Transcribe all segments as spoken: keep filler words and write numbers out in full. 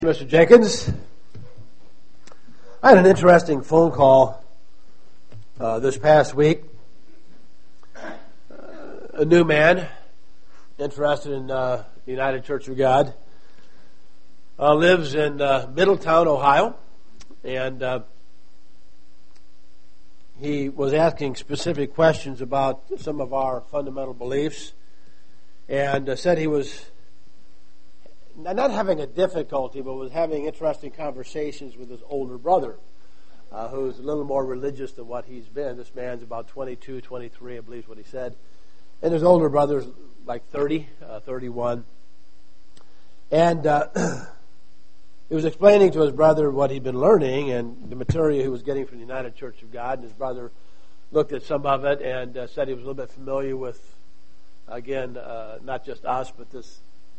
Mister Jenkins, I had an interesting phone call uh, this past week. Uh, a new man interested in uh, the United Church of God uh, lives in uh, Middletown, Ohio, and uh, he was asking specific questions about some of our fundamental beliefs, and uh, said he was not having a difficulty, but was having interesting conversations with his older brother, uh, who's a little more religious than what he's been. This man's about twenty-two, twenty-three, I believe is what he said. And his older brother's like thirty, uh, thirty-one. And uh, he was explaining to his brother what he'd been learning and the material he was getting from the United Church of God. And his brother looked at some of it and uh, said he was a little bit familiar with, again, uh, not just us, but this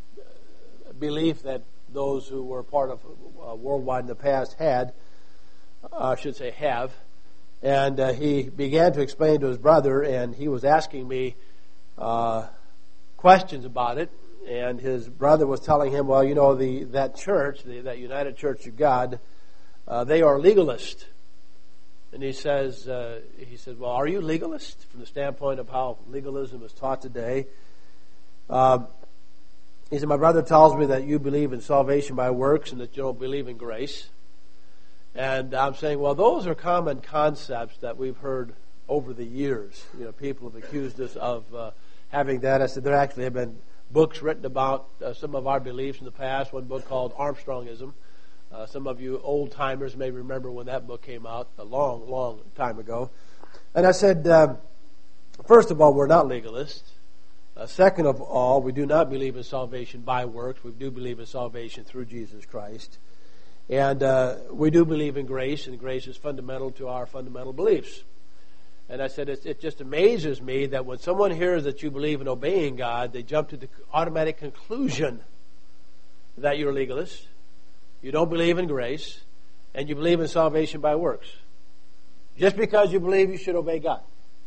belief that those who were part of uh, Worldwide in the past had, uh, I should say have, and uh, he began to explain to his brother, and he was asking me uh, questions about it, and his brother was telling him, well, you know, the that church, the, that United Church of God, uh, they are legalist. And he says, uh, he said, well, are you legalist from the standpoint of how legalism is taught today? Um, He said, my brother tells me that you believe in salvation by works and that you don't believe in grace. And I'm saying, well, those are common concepts that we've heard over the years. You know, people have accused us of uh, having that. I said, there actually have been books written about uh, some of our beliefs in the past. One book called Armstrongism. Uh, some of you old-timers may remember when that book came out a long, long time ago. And I said, um, first of all, we're not legalists. Uh, second of all, we do not believe in salvation by works. We do believe in salvation through Jesus Christ. And uh, we do believe in grace, and grace is fundamental to our fundamental beliefs. And I said, it, it just amazes me that when someone hears that you believe in obeying God, they jump to the automatic conclusion that you're a legalist, you don't believe in grace, and you believe in salvation by works. Just because you believe you should obey God.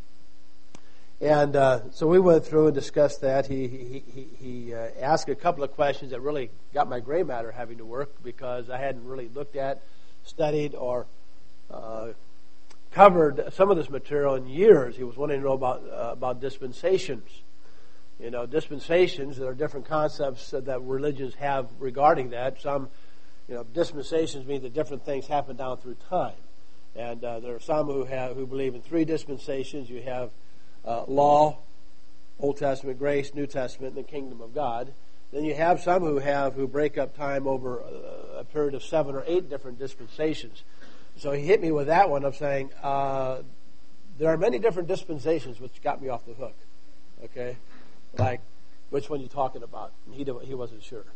And uh, so we went through and discussed that. He he he, he uh, asked a couple of questions that really got my gray matter having to work because I hadn't really looked at, studied, or uh, covered some of this material in years. He was wanting to know about uh, about dispensations. You know, dispensations. There are different concepts that religions have regarding that. Some, you know, dispensations mean that different things happen down through time, and uh, there are some who have who believe in three dispensations. You have Uh, law, Old Testament, grace, New Testament, and the kingdom of God. Then you have some who have who break up time over a, a period of seven or eight different dispensations. So he hit me with that one of saying uh, there are many different dispensations, which got me off the hook. Okay, like which one you talking about? And he he wasn't sure.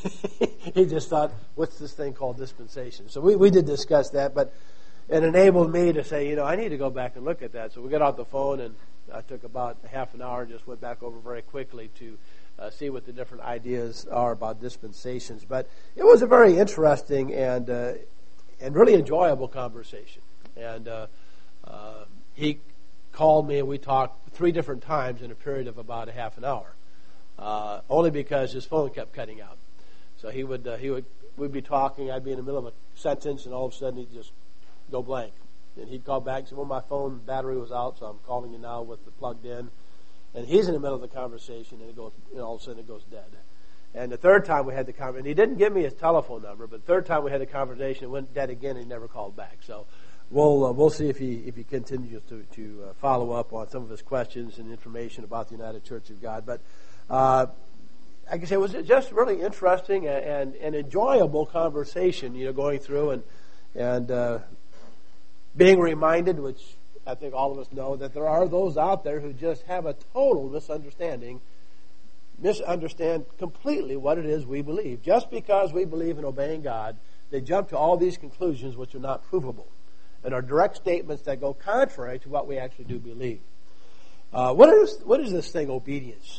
He just thought, what's this thing called dispensation? So we we did discuss that, but it enabled me to say, you know, I need to go back and look at that. So we got off the phone and I took about half an hour and just went back over very quickly to uh, see what the different ideas are about dispensations. But it was a very interesting and uh, and really enjoyable conversation. And uh, uh, he called me and we talked three different times in a period of about a half an hour, uh, only because his phone kept cutting out. So he would uh, he would we'd be talking. I'd be in the middle of a sentence, and all of a sudden he'd just go blank. And he'd call back and say, well, my phone battery was out, so I'm calling you now with it plugged in. And he's in the middle of the conversation, and it goes, you know, all of a sudden it goes dead. And the third time we had the conversation, and he didn't give me his telephone number, but the third time we had the conversation, it went dead again, and he never called back. So we'll uh, we'll see if he if he continues to, to uh, follow up on some of his questions and information about the United Church of God. But uh, like I say, it was just really interesting and, and, and enjoyable conversation, you know, going through and, and uh, being reminded, which I think all of us know, that there are those out there who just have a total misunderstanding, misunderstand completely what it is we believe. Just because we believe in obeying God, they jump to all these conclusions which are not provable and are direct statements that go contrary to what we actually do believe. Uh, what is what is this thing, obedience?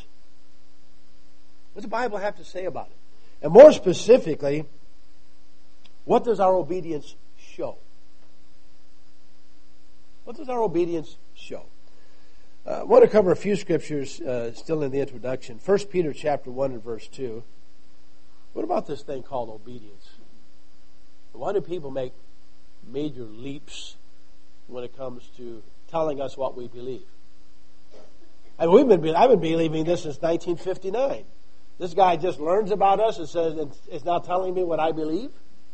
What does the Bible have to say about it? And more specifically, what does our obedience show? What does our obedience show? Uh, I want to cover a few scriptures uh, still in the introduction. First Peter chapter one and verse two. What about this thing called obedience? Why do people make major leaps when it comes to telling us what we believe? And we've been, I've been believing this since nineteen fifty-nine. This guy just learns about us and says, and is now telling me what I believe.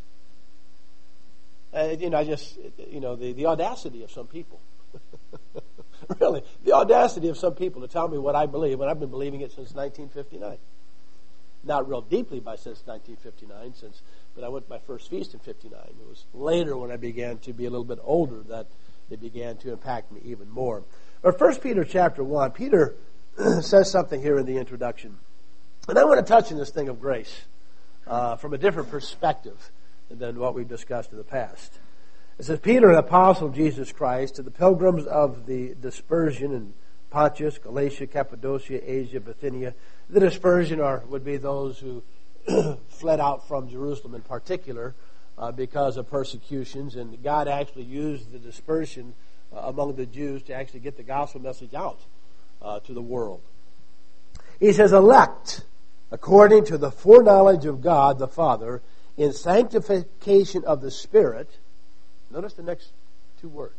Uh, you know, I just, you know, the, the audacity of some people. Really, the audacity of some people to tell me what I believe when I've been believing it since nineteen fifty-nine. Not real deeply by since nineteen fifty-nine, since, but I went to my first feast in fifty-nine. It was later when I began to be a little bit older that it began to impact me even more. But First Peter chapter one, Peter says something here in the introduction. And I want to touch on this thing of grace uh, from a different perspective than what we've discussed in the past. It says, Peter, an apostle of Jesus Christ, to the pilgrims of the dispersion in Pontus, Galatia, Cappadocia, Asia, Bithynia. The dispersion are would be those who fled out from Jerusalem in particular uh, because of persecutions, and God actually used the dispersion uh, among the Jews to actually get the gospel message out uh, to the world. He says, elect according to the foreknowledge of God the Father in sanctification of the Spirit. Notice the next two words.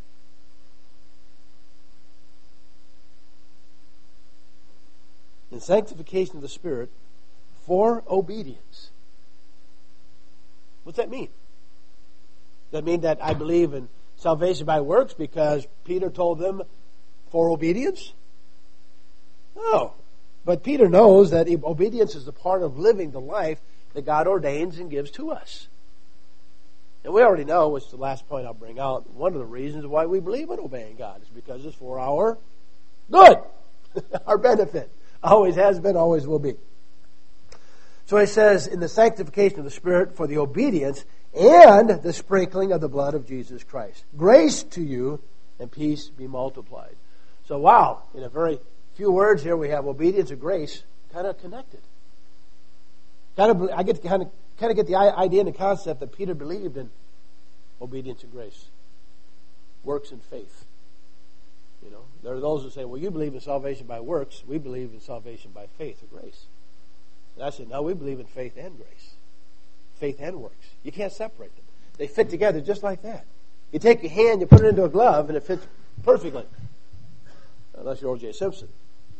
In sanctification of the Spirit for obedience. What's that mean? Does that mean that I believe in salvation by works because Peter told them for obedience? No. But Peter knows that obedience is a part of living the life that God ordains and gives to us. And we already know, which is the last point I'll bring out, one of the reasons why we believe in obeying God is because it's for our good, our benefit. Always has been, always will be. So he says, in the sanctification of the Spirit for the obedience and the sprinkling of the blood of Jesus Christ. Grace to you and peace be multiplied. So wow, in a very few words here we have obedience and grace kind of connected. Kind of, I get to kind of, kind of get the idea and the concept that Peter believed in obedience and grace. Works and faith. You know, there are those who say, well, you believe in salvation by works. We believe in salvation by faith or grace. And I said, no, we believe in faith and grace. Faith and works. You can't separate them. They fit together just like that. You take your hand, you put it into a glove, and it fits perfectly. Unless you're O J Simpson.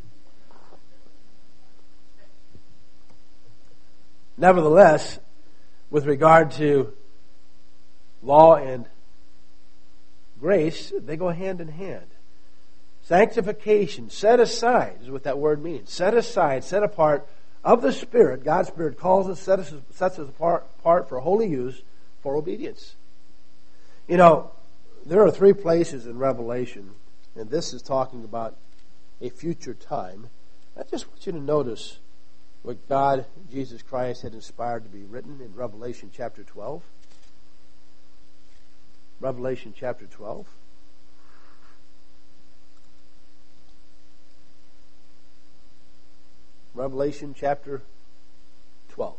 Nevertheless, with regard to law and grace, they go hand in hand. Sanctification, set aside, is what that word means. Set aside, set apart of the Spirit. God's Spirit calls us, sets us, sets us apart, apart for holy use, for obedience. You know, there are three places in Revelation, and this is talking about a future time. I just want you to notice what God, Jesus Christ, had inspired to be written in Revelation chapter twelve. Revelation chapter twelve. Revelation chapter twelve.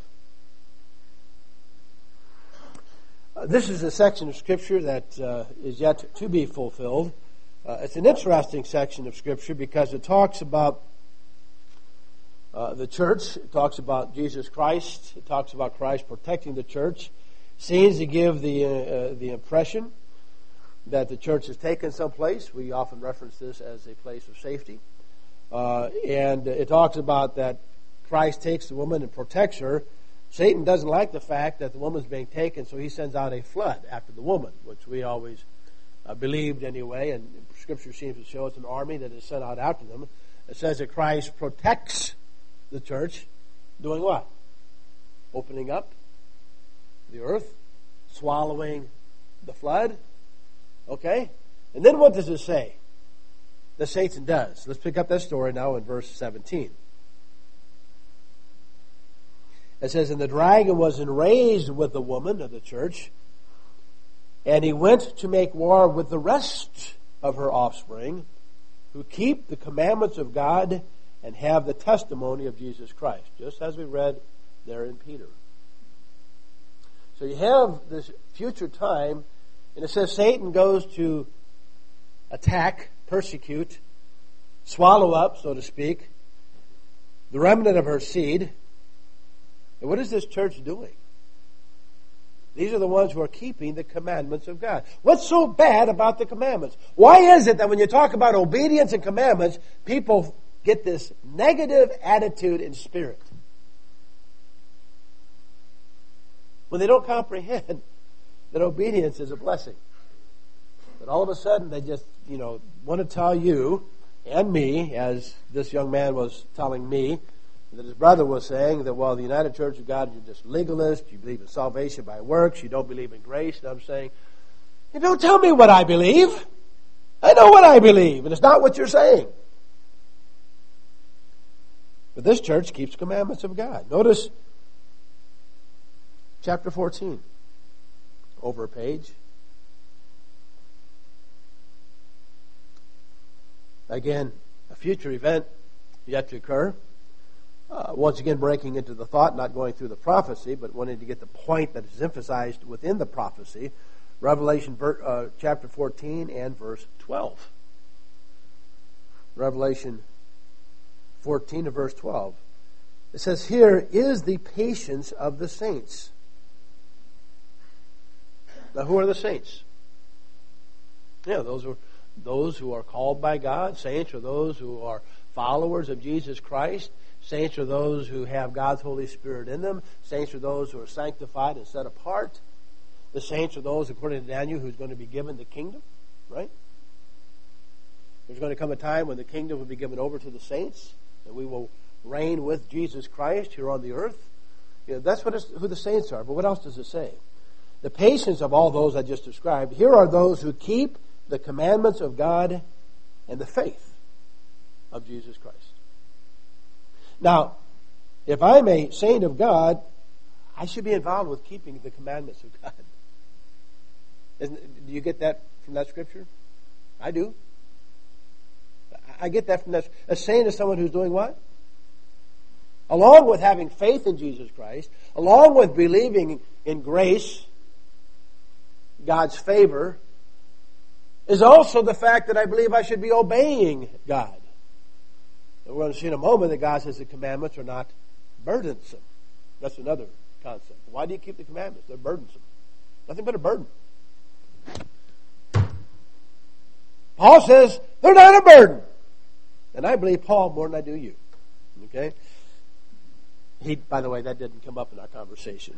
Uh, this is a section of Scripture that uh, is yet to be fulfilled. Uh, it's an interesting section of Scripture because it talks about uh, the church. It talks about Jesus Christ. It talks about Christ protecting the church. Seems to give the uh, uh, the impression that the church is taken someplace. We often reference this as a place of safety. Uh, and it talks about that Christ takes the woman and protects her. Satan doesn't like the fact that the woman's being taken, so he sends out a flood after the woman, which we always uh, believed anyway, and Scripture seems to show it's an army that is sent out after them. It says that Christ protects the church, doing what? Opening up the earth, swallowing the flood. Okay? And then what does it say that Satan does? Let's pick up that story now in verse seventeen. It says, and the dragon was enraged with the woman of the church, and he went to make war with the rest of her offspring, who keep the commandments of God and have the testimony of Jesus Christ, just as we read there in Peter. So you have this future time, and it says Satan goes to attack, persecute, swallow up, so to speak, the remnant of her seed. And what is this church doing? These are the ones who are keeping the commandments of God. What's so bad about the commandments? Why is it that when you talk about obedience and commandments, people get this negative attitude and spirit? When they don't comprehend that obedience is a blessing. But all of a sudden they just, you know, want to tell you and me, as this young man was telling me, that his brother was saying that, well, the United Church of God, you're just legalist, you believe in salvation by works, you don't believe in grace. And I'm saying, you don't tell me what I believe. I know what I believe, and it's not what you're saying. But this church keeps commandments of God. Notice chapter fourteen, over a page. Again, a future event yet to occur. Uh, once again, breaking into the thought, not going through the prophecy, but wanting to get the point that is emphasized within the prophecy. Revelation ver- uh, chapter fourteen and verse twelve. Revelation fourteen and verse twelve. It says, "Here is the patience of the saints." Now, who are the saints? Yeah, those are those who are called by God. Saints are those who are followers of Jesus Christ. Saints are those who have God's Holy Spirit in them. Saints are those who are sanctified and set apart. The saints are those, according to Daniel, who's going to be given the kingdom, right? There's going to come a time when the kingdom will be given over to the saints, and we will reign with Jesus Christ here on the earth. You know, that's what it's, who the saints are. But what else does it say? The patience of all those I just described. Here are those who keep the commandments of God and the faith of Jesus Christ. Now, if I'm a saint of God, I should be involved with keeping the commandments of God. Isn't, do you get that from that scripture? I do. I get that from that. A saint is someone who's doing what? Along with having faith in Jesus Christ, along with believing in grace, God's favor, is also the fact that I believe I should be obeying God. We're going to see in a moment that God says the commandments are not burdensome. That's another concept. Why do you keep the commandments? They're burdensome. Nothing but a burden. Paul says they're not a burden. And I believe Paul more than I do you. Okay? He, by the way, that didn't come up in our conversation.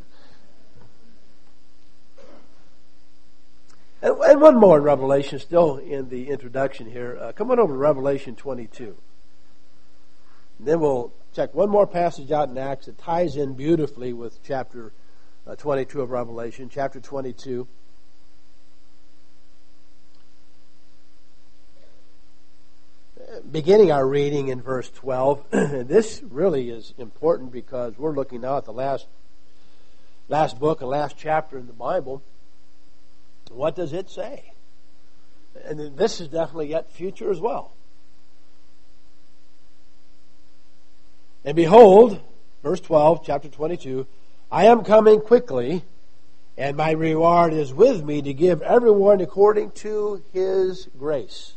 And, and one more in Revelation, still in the introduction here. Uh, come on over to Revelation twenty-two. And then we'll check one more passage out in Acts that ties in beautifully with chapter uh, twenty-two of Revelation. Chapter twenty-two. Beginning our reading in verse twelve. This really is important because we're looking now at the last, last book and last chapter in the Bible. What does it say? And this is definitely yet future as well. And behold, verse twelve, chapter twenty-two, I am coming quickly, and my reward is with me to give everyone according to his grace.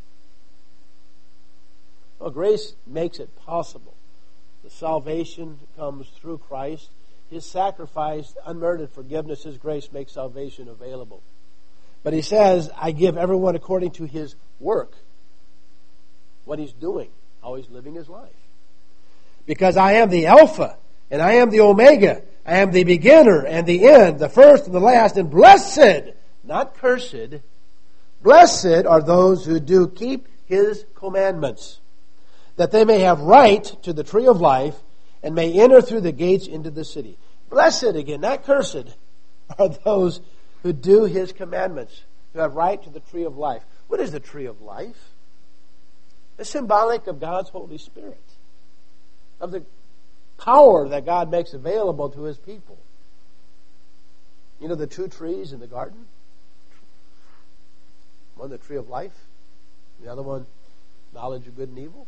Well, grace makes it possible. The salvation comes through Christ. His sacrifice, unmerited forgiveness, His grace makes salvation available. But He says, I give everyone according to his work, what he's doing, how he's living his life. Because I am the Alpha, and I am the Omega. I am the beginner and the end, the first and the last. And blessed, not cursed, blessed are those who do keep His commandments, that they may have right to the tree of life and may enter through the gates into the city. Blessed, again, not cursed, are those who do His commandments, who have right to the tree of life. What is the tree of life? It's symbolic of God's Holy Spirit, of the power that God makes available to His people. You know the two trees in the garden? One, the tree of life. The other one, knowledge of good and evil.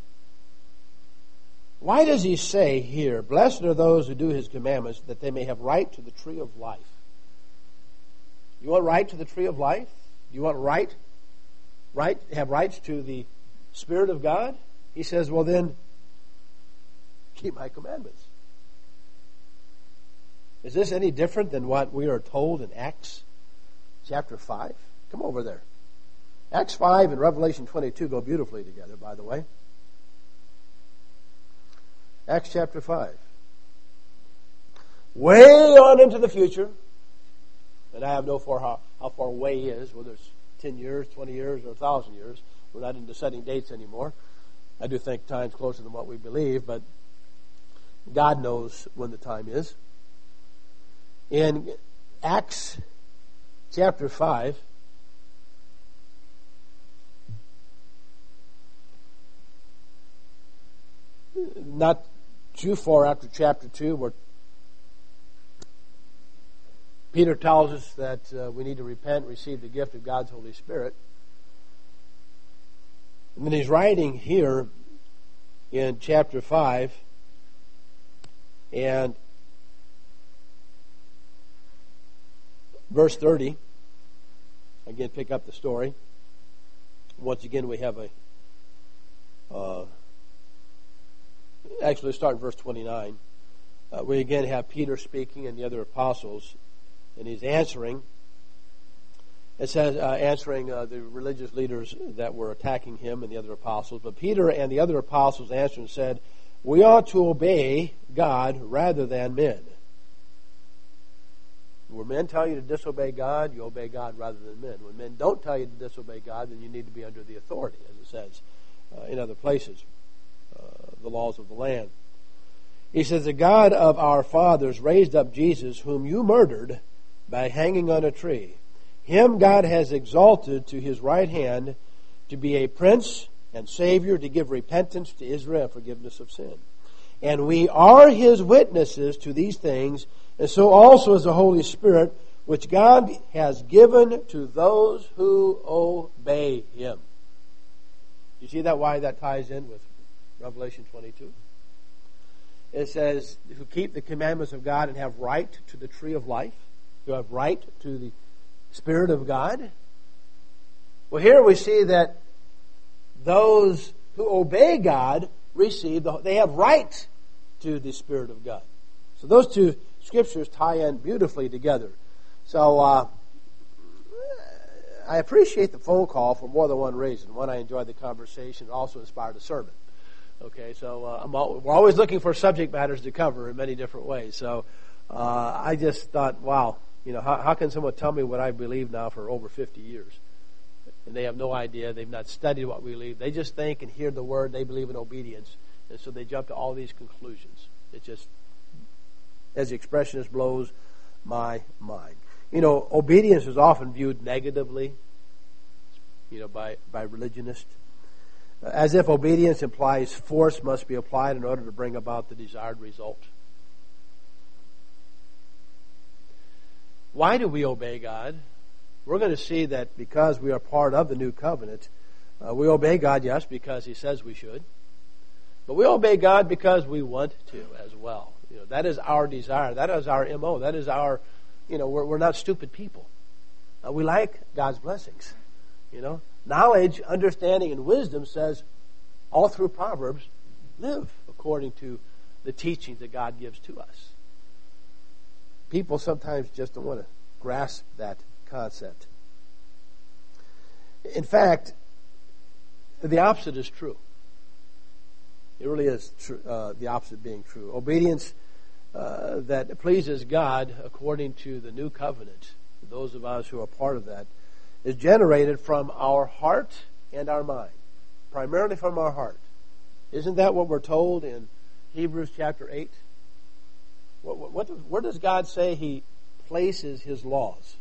Why does He say here, blessed are those who do His commandments, that they may have right to the tree of life? You want right to the tree of life? You want right, right, have rights to the Spirit of God? He says, well then, keep my commandments. Is this any different than what we are told in Acts chapter five? Come over there. Acts five and Revelation twenty-two go beautifully together, by the way. Acts chapter five. Way on into the future, and I have no far how, how far way is, whether it's ten years, twenty years, or a thousand years. We're not into setting dates anymore. I do think time's closer than what we believe, but God knows when the time is. In Acts chapter five, not too far after chapter two, where Peter tells us that uh, we need to repent and receive the gift of God's Holy Spirit. And then he's writing here in chapter five, and verse thirty, again, pick up the story. Once again, we have a, uh, actually, let's start in verse twenty-nine. Uh, we again have Peter speaking and the other apostles, and he's answering. It says, uh, answering uh, the religious leaders that were attacking him and the other apostles. But Peter and the other apostles answered and said, we ought to obey God rather than men. When men tell you to disobey God, you obey God rather than men. When men don't tell you to disobey God, then you need to be under the authority, as it says uh, in other places, uh, the laws of the land. He says, the God of our fathers raised up Jesus, whom you murdered by hanging on a tree. Him God has exalted to his right hand to be a prince and savior, to give repentance to Israel and forgiveness of sin. And we are his witnesses to these things, and so also is the Holy Spirit, which God has given to those who obey him. You see that, why that ties in with Revelation twenty-two? It says, who keep the commandments of God and have right to the tree of life, who have right to the Spirit of God. Well, here we see that those who obey God receive, the, they have right to the Spirit of God. So those two scriptures tie in beautifully together. So uh, I appreciate the phone call for more than one reason. One, I enjoyed the conversation. It also inspired a sermon. Okay, so uh, I'm all, we're always looking for subject matters to cover in many different ways. So uh, I just thought, wow, you know, how, how can someone tell me what I believe now for over fifty years? And they have no idea. They've not studied what we believe. They just think and hear the word. They believe in obedience. And so they jump to all these conclusions. It just, as the expressionist, blows my mind. You know, obedience is often viewed negatively, you know, by, by religionists, as if obedience implies force must be applied in order to bring about the desired result. Why do we obey God? We're going to see that because we are part of the new covenant, uh, we obey God, yes, because he says we should. But we obey God because we want to as well. You know, that is our desire. That is our M O. That is our, you know, we're, we're not stupid people. Uh, we like God's blessings. You know, knowledge, understanding, and wisdom says all through Proverbs, live according to the teachings that God gives to us. People sometimes just don't want to grasp that concept. In fact, the opposite is true. It really is true, uh, the opposite being true. Obedience uh, that pleases God according to the new covenant, those of us who are part of that, is generated from our heart and our mind. Primarily from our heart. Isn't that what we're told in Hebrews chapter eight? What, what, what, where does God say he places his laws?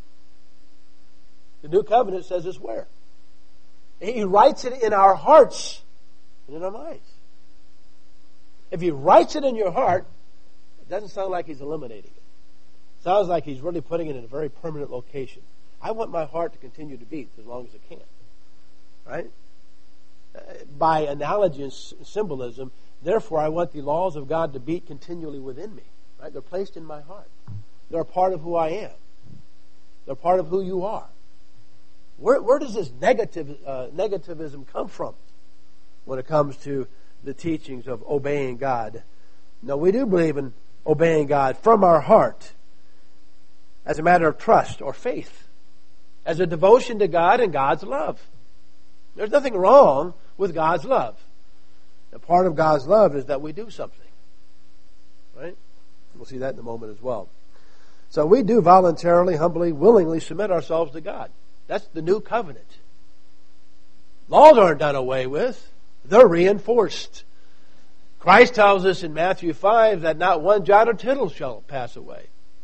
The new covenant says it's where? He writes it in our hearts and in our minds. If he writes it in your heart, it doesn't sound like he's eliminating it. It sounds like he's really putting it in a very permanent location. I want my heart to continue to beat as long as it can. Right? By analogy and symbolism, therefore I want the laws of God to beat continually within me. Right? They're placed in my heart. They're a part of who I am. They're part of who you are. Where, where does this negative uh, negativism come from when it comes to the teachings of obeying God? Now, we do believe in obeying God from our heart as a matter of trust or faith, as a devotion to God and God's love. There's nothing wrong with God's love. And part of God's love is that we do something. Right? We'll see that in a moment as well. So we do voluntarily, humbly, willingly submit ourselves to God. That's the new covenant. Laws aren't done away with. They're reinforced. Christ tells us in Matthew five that not one jot or tittle shall pass away.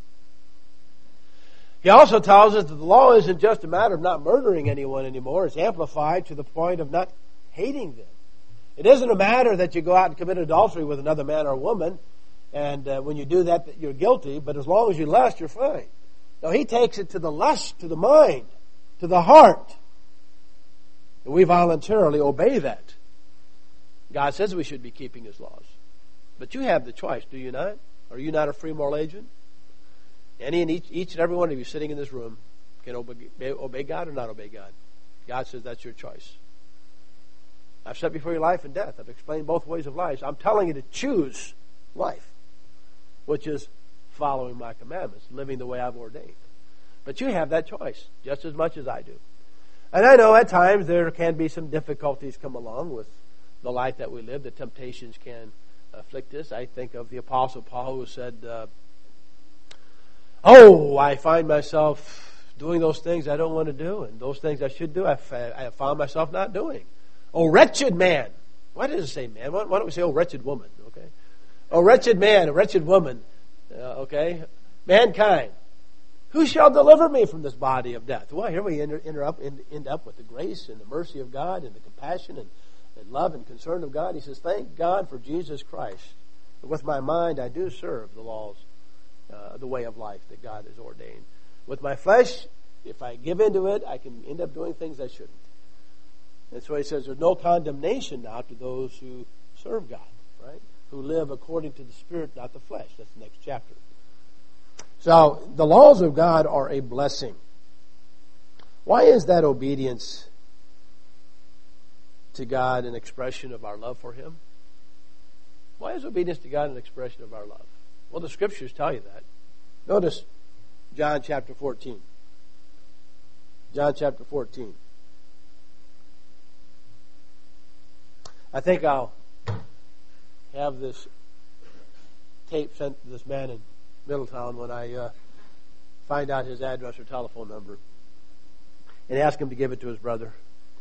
He also tells us that the law isn't just a matter of not murdering anyone anymore. It's amplified to the point of not hating them. It isn't a matter that you go out and commit adultery with another man or woman, and uh, when you do that, you're guilty, but as long as you lust, you're fine. No, he takes it to the lust, to the mind, to the heart. And we voluntarily obey that. God says we should be keeping His laws. But you have the choice, do you not? Are you not a free moral agent? Any and each, each and every one of you sitting in this room can obey, obey God or not obey God. God says that's your choice. I've set before you life and death. I've explained both ways of life. I'm telling you to choose life, which is following my commandments, living the way I've ordained. But you have that choice just as much as I do. And I know at times there can be some difficulties come along with the life that we live. The temptations can afflict us. I think of the Apostle Paul who said, uh, oh, I find myself doing those things I don't want to do, and those things I should do, I have found myself not doing. Oh, wretched man. Why does it say man? Why don't we say, oh, wretched woman? Okay. Oh, wretched man, a wretched woman. Uh, okay. Mankind. Who shall deliver me from this body of death? Well, here we end, end, up, end, end up with the grace and the mercy of God and the compassion and, and love and concern of God. He says, thank God for Jesus Christ. With my mind, I do serve the laws, uh, the way of life that God has ordained. With my flesh, if I give into it, I can end up doing things I shouldn't. That's why he says there's no condemnation now to those who serve God, right? Who live according to the Spirit, not the flesh. That's the next chapter. So the laws of God are a blessing. Why is that obedience to God an expression of our love for Him? Why is obedience to God an expression of our love? Well, the Scriptures tell you that. Notice John chapter fourteen. John chapter fourteen. I think I'll have this tape sent to this man in Middletown when I uh, find out his address or telephone number and ask him to give it to his brother.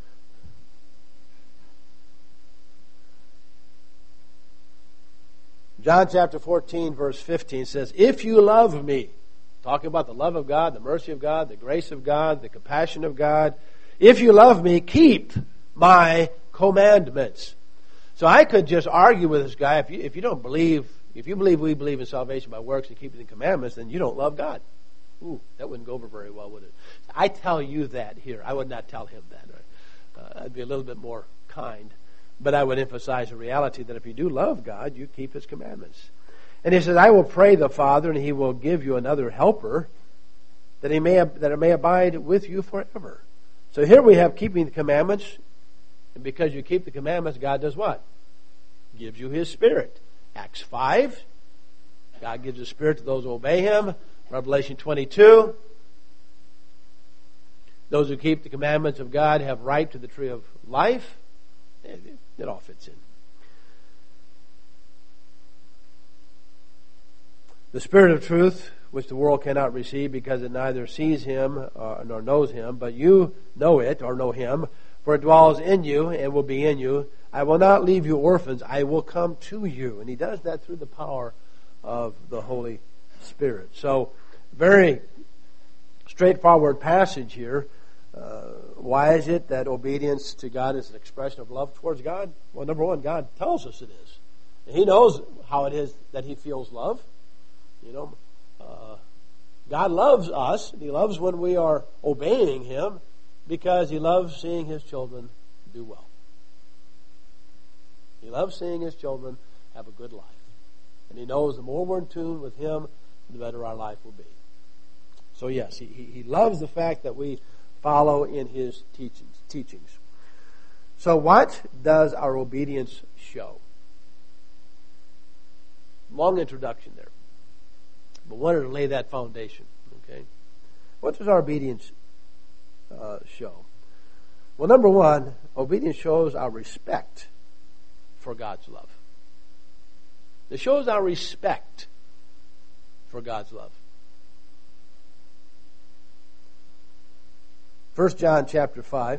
John chapter fourteen, verse fifteen says, if you love me, talking about the love of God, the mercy of God, the grace of God, the compassion of God, if you love me, keep my commandments. So I could just argue with this guy, if you, if you don't believe, if you believe we believe in salvation by works and keeping the commandments, then you don't love God. Ooh, that wouldn't go over very well, would it? I tell you that here. I would not tell him that. Right? Uh, I'd be a little bit more kind. But I would emphasize the reality that if you do love God, you keep His commandments. And he says, I will pray the Father, and He will give you another helper, that he may that it may abide with you forever. So here we have keeping the commandments. And because you keep the commandments, God does what? Gives you His Spirit. Acts five, God gives His Spirit to those who obey Him. Revelation twenty-two, those who keep the commandments of God have right to the tree of life. It, it all fits in. The Spirit of truth, which the world cannot receive because it neither sees Him uh, nor knows Him, but you know it or know Him, for it dwells in you and will be in you. I will not leave you orphans. I will come to you. And He does that through the power of the Holy Spirit. So, very straightforward passage here. Uh, why is it that obedience to God is an expression of love towards God? Well, number one, God tells us it is. And He knows how it is that He feels love. You know, uh, God loves us. And He loves when we are obeying Him, because He loves seeing His children do well. He loves seeing His children have a good life. And He knows the more we're in tune with Him, the better our life will be. So yes, He, he, he loves the fact that we follow in His teachings. teachings. So what does our obedience show? Long introduction there. But wanted to lay that foundation. Okay, what does our obedience uh, show? Well, number one, obedience shows our respect for God's love. It shows our respect for God's love. First John chapter five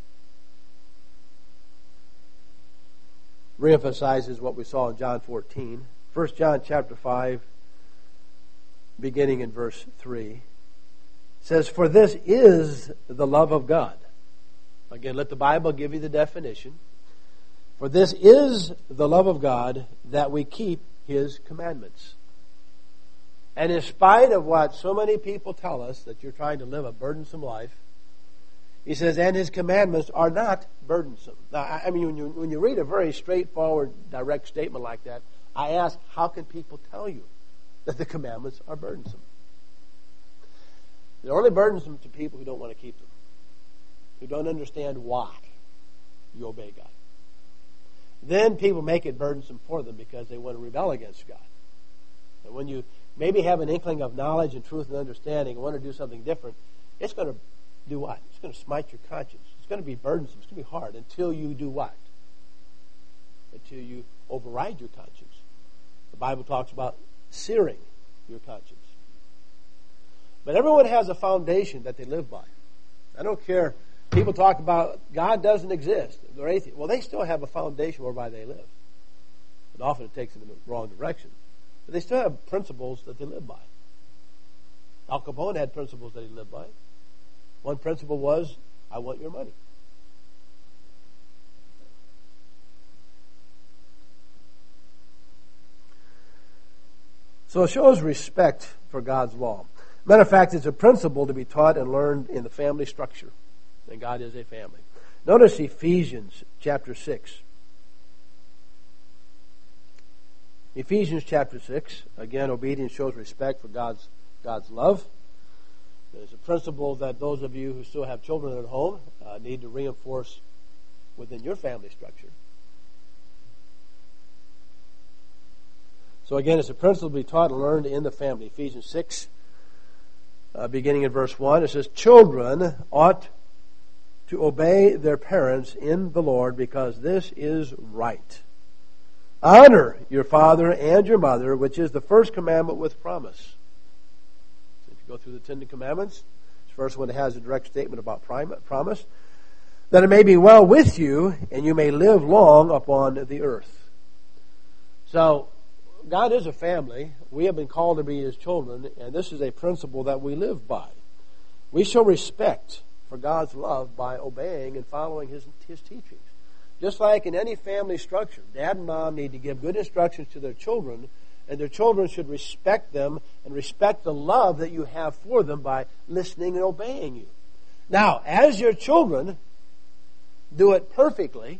reemphasizes what we saw in John fourteen. First John chapter five, beginning in verse three, says, "For this is the love of God." Again, let the Bible give you the definition. "For this is the love of God, that we keep His commandments." And in spite of what so many people tell us, that you're trying to live a burdensome life, he says, and His commandments are not burdensome. Now, I mean, when you, when you read a very straightforward, direct statement like that, I ask, how can people tell you that the commandments are burdensome? They're only burdensome to people who don't want to keep them, who don't understand why you obey God. Then people make it burdensome for them because they want to rebel against God. And when you maybe have an inkling of knowledge and truth and understanding and want to do something different, it's going to do what? It's going to smite your conscience. It's going to be burdensome. It's going to be hard until you do what? Until you override your conscience. The Bible talks about searing your conscience. But everyone has a foundation that they live by. I don't care. People talk about God doesn't exist. They're atheists. Well, they still have a foundation whereby they live. And often it takes them in the wrong direction. But they still have principles that they live by. Al Capone had principles that he lived by. One principle was, I want your money. So it shows respect for God's law. Matter of fact, it's a principle to be taught and learned in the family structure. And God is a family. Notice Ephesians chapter six. Ephesians chapter six. Again, obedience shows respect for God's God's love. There's a principle that those of you who still have children at home uh, need to reinforce within your family structure. So again, it's a principle to be taught and learned in the family. Ephesians six, uh, beginning in verse one, it says, "Children ought to obey their parents in the Lord, because this is right. Honor your father and your mother, which is the first commandment with promise." So if you go through the Ten Commandments, the first one has a direct statement about promise. "That it may be well with you, and you may live long upon the earth." So, God is a family. We have been called to be His children, and this is a principle that we live by. We show respect for God's love by obeying and following His, His teachings. Just like in any family structure, dad and mom need to give good instructions to their children, and their children should respect them and respect the love that you have for them by listening and obeying you. Now, as your children do it perfectly,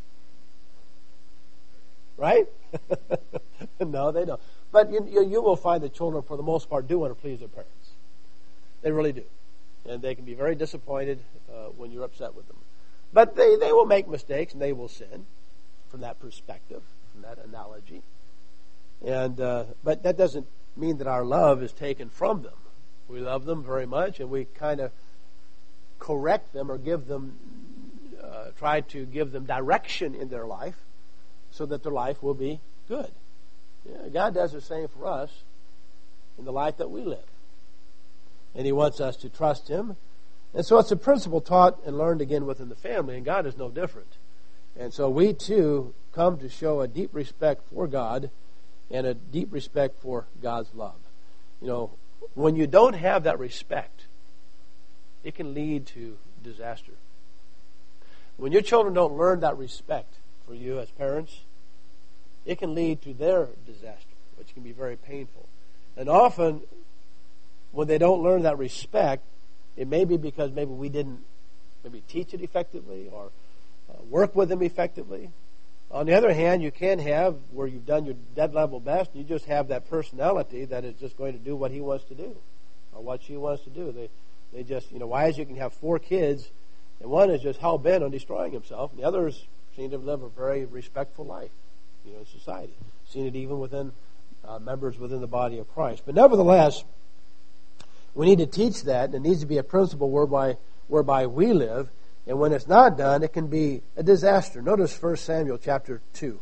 right? No, they don't. But you, you, you will find that children, for the most part, do want to please their parents. They really do. And they can be very disappointed uh, when you're upset with them. But they, they will make mistakes and they will sin from that perspective, from that analogy. And uh, but that doesn't mean that our love is taken from them. We love them very much, and we kind of correct them or give them, uh, try to give them direction in their life so that their life will be good. Yeah, God does the same for us in the life that we live. And He wants us to trust Him. And so it's a principle taught and learned again within the family, and God is no different. And so we too come to show a deep respect for God and a deep respect for God's love. You know, when you don't have that respect, it can lead to disaster. When your children don't learn that respect for you as parents, it can lead to their disaster, which can be very painful. And often, when they don't learn that respect, it may be because maybe we didn't maybe teach it effectively or uh, work with them effectively. On the other hand, you can have where you've done your dead level best, you just have that personality that is just going to do what he wants to do or what she wants to do. They they just, you know, why is you can have four kids and one is just hell bent on destroying himself and the others seem to live a very respectful life, you know, in society. Seen it even within uh, members within the body of Christ. But nevertheless, we need to teach that, and it needs to be a principle whereby, whereby we live. And when it's not done, it can be a disaster. Notice First Samuel chapter two.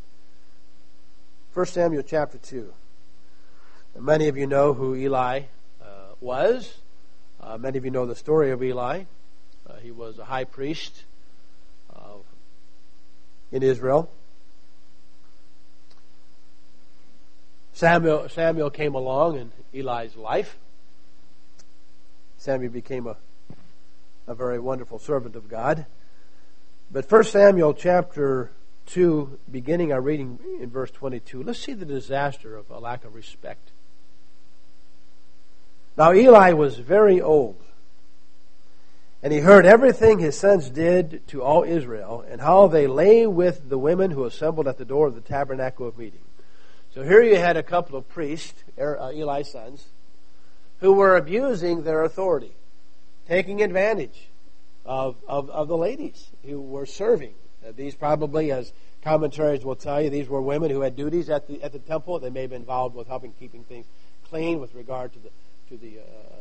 First Samuel chapter two. And many of you know who Eli uh, was. Uh, many of you know the story of Eli. Uh, he was a high priest uh, in Israel. Samuel, Samuel came along in Eli's life. Samuel became a, a very wonderful servant of God. But First Samuel chapter two, beginning our reading in verse twenty-two, let's see the disaster of a lack of respect. Now Eli was very old, and he heard everything his sons did to all Israel, and how they lay with the women who assembled at the door of the tabernacle of meeting. So here you had a couple of priests, Eli's sons, who were abusing their authority, taking advantage of, of, of the ladies who were serving. Uh, these probably, as commentaries will tell you, these were women who had duties at the at the temple. They may have been involved with helping keeping things clean with regard to the to the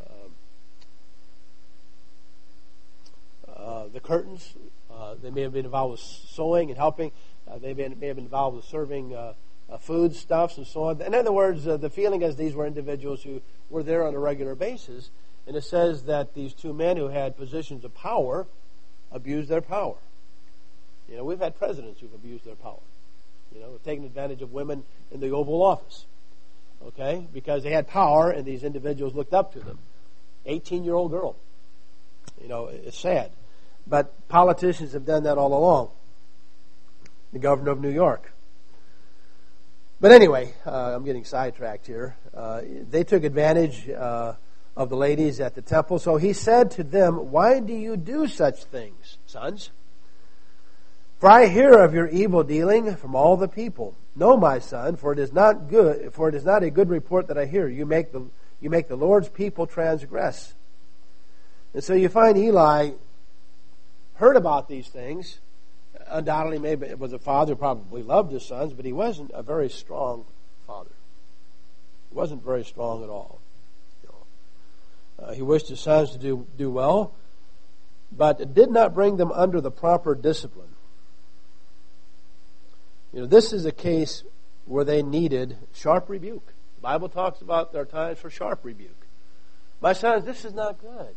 uh, uh, the curtains. Uh, they may have been involved with sewing and helping. Uh, they may, may have been involved with serving uh, uh, food stuffs and so on. In other words, uh, the feeling is these were individuals who were there on a regular basis. And it says that these two men who had positions of power abused their power. You know, we've had presidents who've abused their power. You know, taken advantage of women in the Oval Office. Okay? Because they had power and these individuals looked up to them. eighteen-year-old girl. You know, it's sad. But politicians have done that all along. The governor of New York. But anyway, uh, I'm getting sidetracked here. Uh, they took advantage uh, of the ladies at the temple. So he said to them, "Why do you do such things, sons? For I hear of your evil dealing from all the people. No, my son, for it is not good. For it is not a good report that I hear. You make the you make the Lord's people transgress." And so you find Eli heard about these things. Undoubtedly, maybe it was a father who probably loved his sons, but he wasn't a very strong father. He wasn't very strong at all. You know. uh, he wished his sons to do do well, but did not bring them under the proper discipline. You know, this is a case where they needed sharp rebuke. The Bible talks about there are times for sharp rebuke. My sons, this is not good.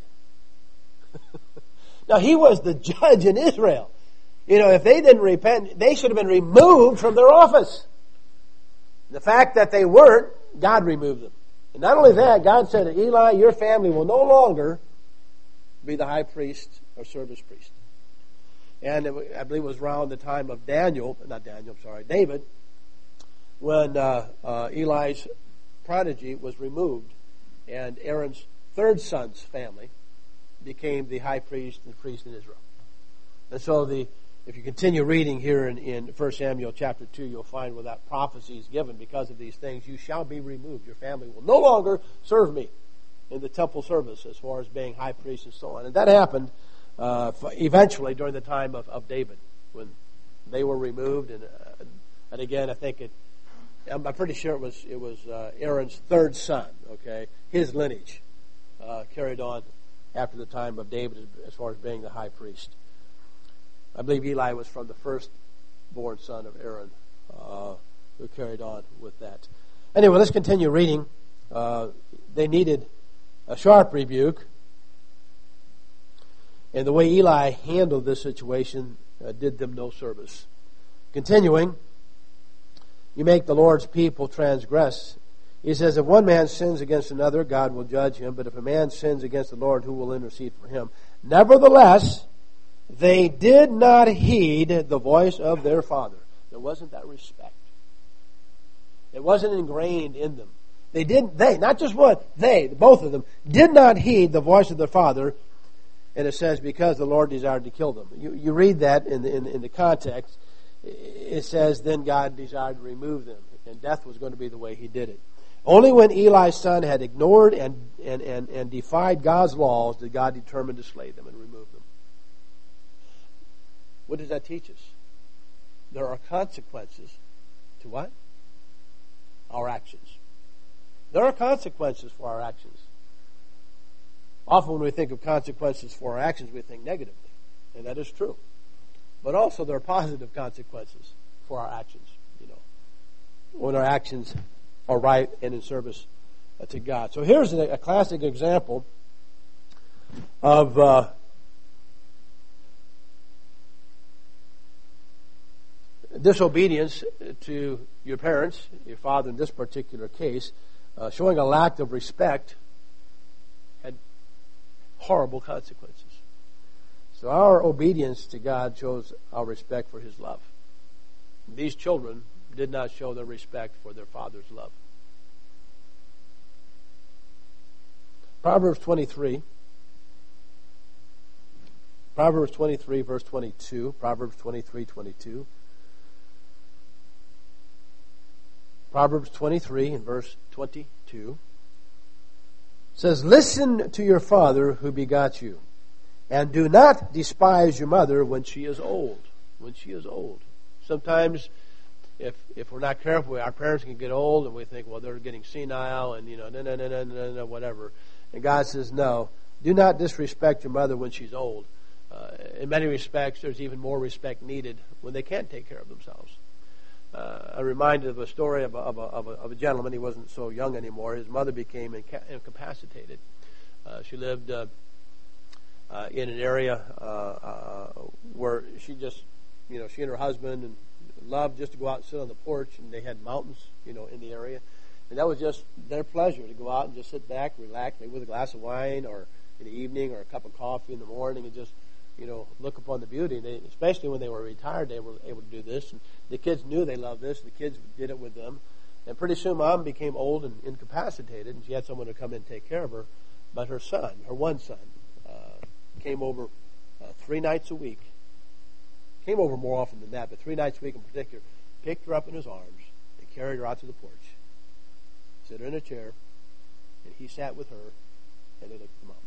Now, he was the judge in Israel. You know, if they didn't repent, they should have been removed from their office. The fact that they weren't, God removed them. And not only that, God said to Eli, your family will no longer be the high priest or service priest. And it, I believe it was around the time of Daniel, not Daniel, I'm sorry, David, when uh, uh, Eli's prodigy was removed and Aaron's third son's family became the high priest and priest in Israel. And so the if you continue reading here in, in First Samuel chapter two, you'll find where that prophecy is given. Because of these things, you shall be removed. Your family will no longer serve me in the temple service as far as being high priest and so on. And that happened uh, eventually during the time of, of David when they were removed. And uh, and again, I think it, I'm pretty sure it was it was uh, Aaron's third son, okay, his lineage uh, carried on after the time of David as far as being the high priest. I believe Eli was from the first-born son of Aaron, uh, who carried on with that. Anyway, let's continue reading. Uh, they needed a sharp rebuke, and the way Eli handled this situation uh, did them no service. Continuing, you make the Lord's people transgress. He says, if one man sins against another, God will judge him. But if a man sins against the Lord, who will intercede for him? Nevertheless, they did not heed the voice of their father. There wasn't that respect. It wasn't ingrained in them. They didn't, they, not just one, they, both of them, did not heed the voice of their father. And it says, because the Lord desired to kill them. You, you read that in the, in, in the context. It says, then God desired to remove them. And death was going to be the way he did it. Only when Eli's son had ignored and, and, and, and defied God's laws did God determine to slay them and remove them. What does that teach us? There are consequences to what? our actions. There are consequences for our actions. Often when we think of consequences for our actions, we think negatively, and that is true. But also there are positive consequences for our actions, you know, when our actions are right and in service to God. So here's a, a classic example of uh, disobedience to your parents, your father in this particular case, uh, showing a lack of respect had horrible consequences. So our obedience to God shows our respect for His love. These children did not show their respect for their father's love. Proverbs twenty-three. Proverbs twenty-three, verse twenty-two. Proverbs twenty-three, twenty-two. Proverbs twenty-three and verse twenty-two says, "Listen to your father who begot you, and do not despise your mother when she is old." When she is old. Sometimes, if if we're not careful, our parents can get old, and we think, well, they're getting senile, and you know, no, no, no, no, no, no, whatever. And God says, no, do not disrespect your mother when she's old. Uh, in many respects, there's even more respect needed when they can't take care of themselves. Uh, I'm reminded of a story of a, of, a, of, a, of a gentleman. He wasn't so young anymore. His mother became inca- incapacitated. Uh, she lived uh, uh, in an area uh, uh, where she just, you know, she and her husband and loved just to go out and sit on the porch, and they had mountains, you know, in the area. And that was just their pleasure, to go out and just sit back, relax, maybe with a glass of wine or in the evening or a cup of coffee in the morning, and just, you know, look upon the beauty. They, especially when they were retired, they were able to do this. And the kids knew they loved this. The kids did it with them. And pretty soon Mom became old and incapacitated, and she had someone to come in and take care of her. But her son, her one son, uh, came over uh, three nights a week. Came over more often than that, but three nights a week in particular, picked her up in his arms and carried her out to the porch. Sit her in a chair, and he sat with her, and they looked at the mountains.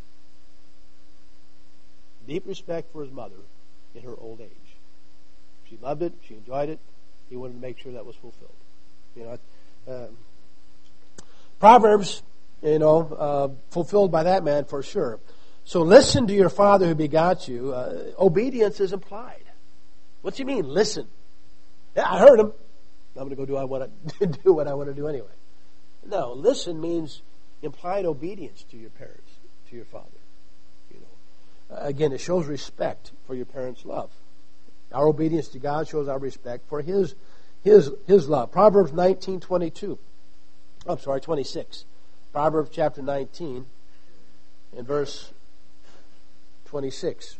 Deep respect for his mother in her old age. She loved it. She enjoyed it. He wanted to make sure that was fulfilled. You know, uh, Proverbs, you know, uh, fulfilled by that man for sure. So listen to your father who begot you. Uh, obedience is implied. What's he mean? Listen. Yeah, I heard him. I'm going to go do I want to do what I want to do anyway. No, listen means implied obedience to your parents, to your father. You know, uh, again, it shows respect for your parents' love. Our obedience to God shows our respect for His His His love. Proverbs nineteen twenty-two. Oh, I'm sorry, twenty-six. Proverbs chapter nineteen and verse twenty-six.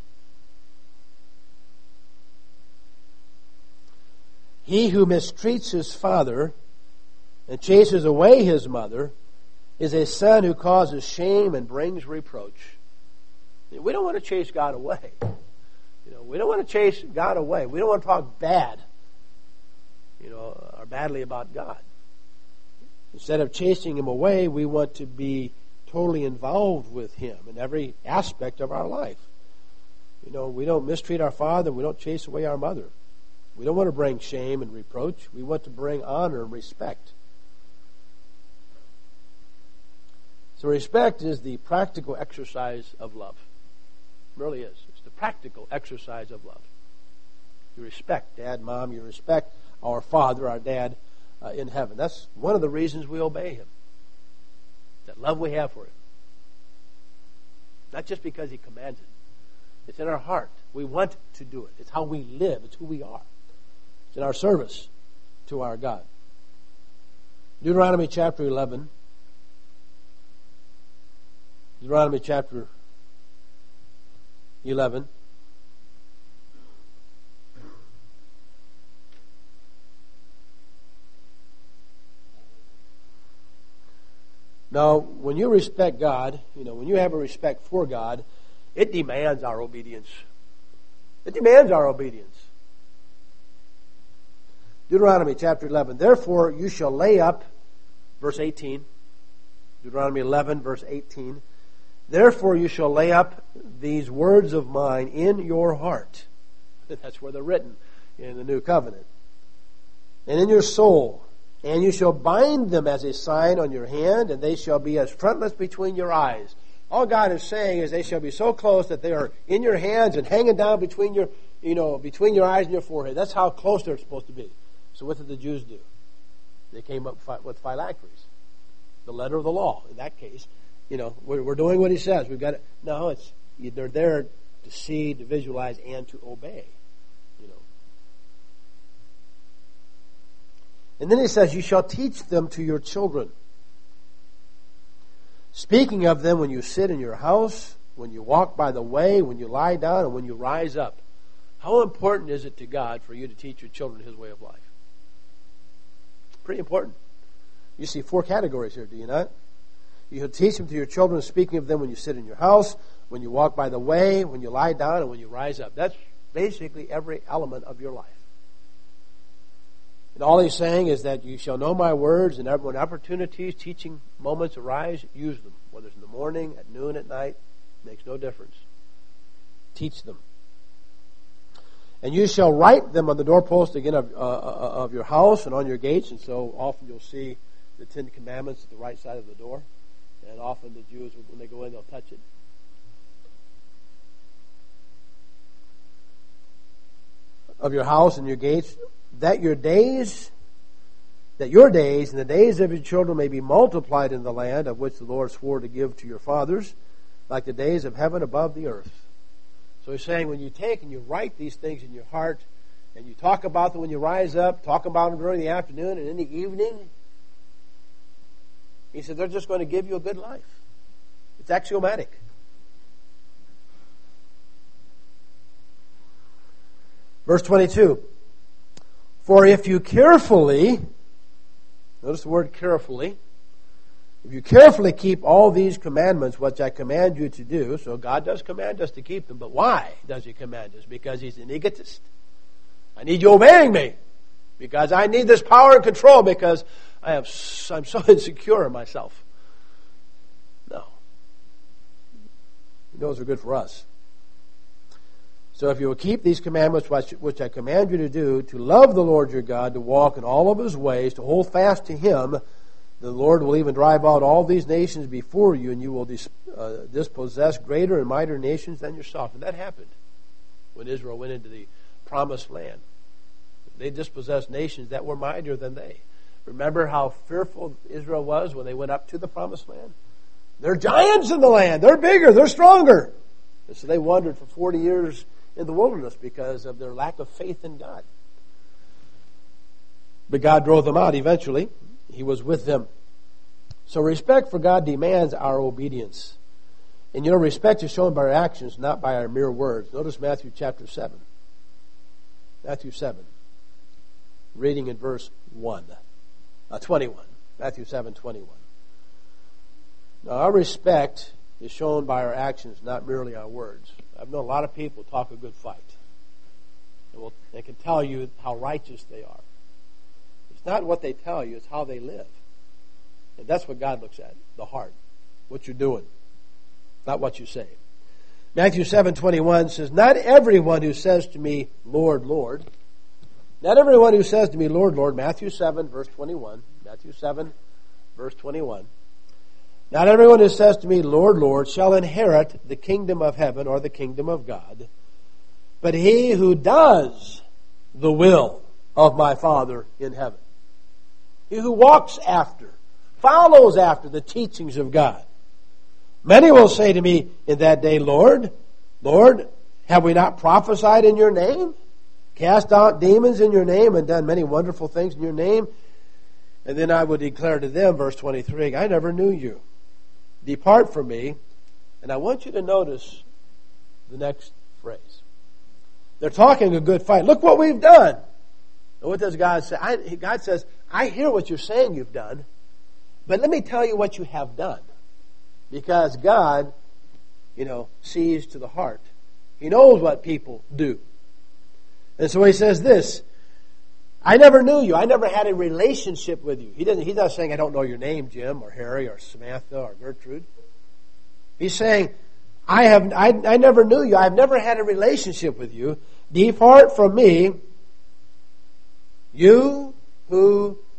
He who mistreats his father and chases away his mother is a son who causes shame and brings reproach. We don't want to chase God away. You know, we don't want to chase God away. We don't want to talk bad, you know, or badly about God. Instead of chasing Him away, we want to be totally involved with Him in every aspect of our life. You know, we don't mistreat our father. We don't chase away our mother. We don't want to bring shame and reproach. We want to bring honor and respect. So respect is the practical exercise of love. It really is. It's the practical exercise of love. You respect Dad, Mom. You respect our Father, our Dad uh, in heaven. That's one of the reasons we obey Him. That love we have for Him. Not just because He commands it. It's in our heart. We want to do it. It's how we live. It's who we are. It's in our service to our God. Deuteronomy chapter eleven. Deuteronomy chapter eleven. Now, when you respect God, you know, when you have a respect for God, it demands our obedience. It demands our obedience. Deuteronomy chapter eleven. Therefore, you shall lay up, verse eighteen. Deuteronomy eleven, verse eighteen. Therefore, you shall lay up these words of mine in your heart. That's where they're written in the new covenant. And in your soul, And you shall bind them as a sign on your hand, and they shall be as frontlets between your eyes. All God is saying is they shall be so close that they are in your hands and hanging down between your, you know, between your eyes and your forehead. That's how close they're supposed to be. So what did the Jews do? They came up with phylacteries, the letter of the law. In that case, you know, we're, we're doing what he says. We've got to, no, it's they're there to see, to visualize, and to obey. You know. And then he says, "You shall teach them to your children, speaking of them when you sit in your house, when you walk by the way, when you lie down, and when you rise up." How important is it to God for you to teach your children His way of life? Pretty important. You see four categories here, do you not? You shall teach them to your children, speaking of them when you sit in your house, when you walk by the way, when you lie down, and when you rise up. That's basically every element of your life. And all he's saying is that you shall know my words, and when opportunities, teaching moments arise, use them. Whether it's in the morning, at noon, at night, makes no difference. Teach them. And you shall write them on the doorpost again of, uh, of your house and on your gates. And so often you'll see the Ten Commandments at the right side of the door. And often the Jews, when they go in, they'll touch it. Of your house and your gates, that your days, that your days and the days of your children may be multiplied in the land of which the Lord swore to give to your fathers, like the days of heaven above the earth. So he's saying when you take and you write these things in your heart, and you talk about them when you rise up, talk about them during the afternoon and in the evening, he said they're just going to give you a good life. It's axiomatic. Verse twenty-two. For if you carefully, notice the word carefully, if you carefully keep all these commandments, which I command you to do, so God does command us to keep them, but why does He command us? Because He's an egotist. I need you obeying me, because I need this power and control, because I have, I'm so insecure in myself. No. He knows they're good for us. So if you will keep these commandments which, which I command you to do, to love the Lord your God, to walk in all of His ways, to hold fast to Him, the Lord will even drive out all these nations before you, and you will dis, uh, dispossess greater and mightier nations than yourself. And that happened when Israel went into the promised land. They dispossessed nations that were mightier than they. Remember how fearful Israel was when they went up to the promised land? They're giants in the land. They're bigger. They're stronger. And so they wandered for forty years in the wilderness because of their lack of faith in God. But God drove them out eventually. He was with them. So respect for God demands our obedience. And you know, respect is shown by our actions, not by our mere words. Notice Matthew chapter seven. Matthew seven. Reading in verse one. Uh, twenty-one. Matthew seven, twenty-one. Now our respect is shown by our actions, not merely our words. I've known a lot of people talk a good fight. And will, they can tell you how righteous they are. It's not what they tell you, it's how they live. And that's what God looks at, the heart, what you're doing, not what you say. Matthew seven twenty-one says, not everyone who says to me, Lord, Lord, not everyone who says to me, Lord, Lord, Matthew seven, verse twenty-one, Matthew seven, verse twenty-one, not everyone who says to me, Lord, Lord, shall inherit the kingdom of heaven or the kingdom of God, but he who does the will of my Father in heaven. He who walks after, follows after the teachings of God. Many will say to me in that day, Lord, Lord, have we not prophesied in your name? Cast out demons in your name and done many wonderful things in your name? And then I would declare to them, verse twenty-three, I never knew you. Depart from me. And I want you to notice the next phrase. They're talking a good fight. Look what we've done. And what does God say? I, God says, I hear what you're saying you've done, but let me tell you what you have done. Because God, you know, sees to the heart. He knows what people do. And so he says this, I never knew you. I never had a relationship with you. He doesn't, he's not saying I don't know your name, Jim, or Harry, or Samantha, or Gertrude. He's saying, I have I, I never knew you. I've never had a relationship with you. Depart from me, you who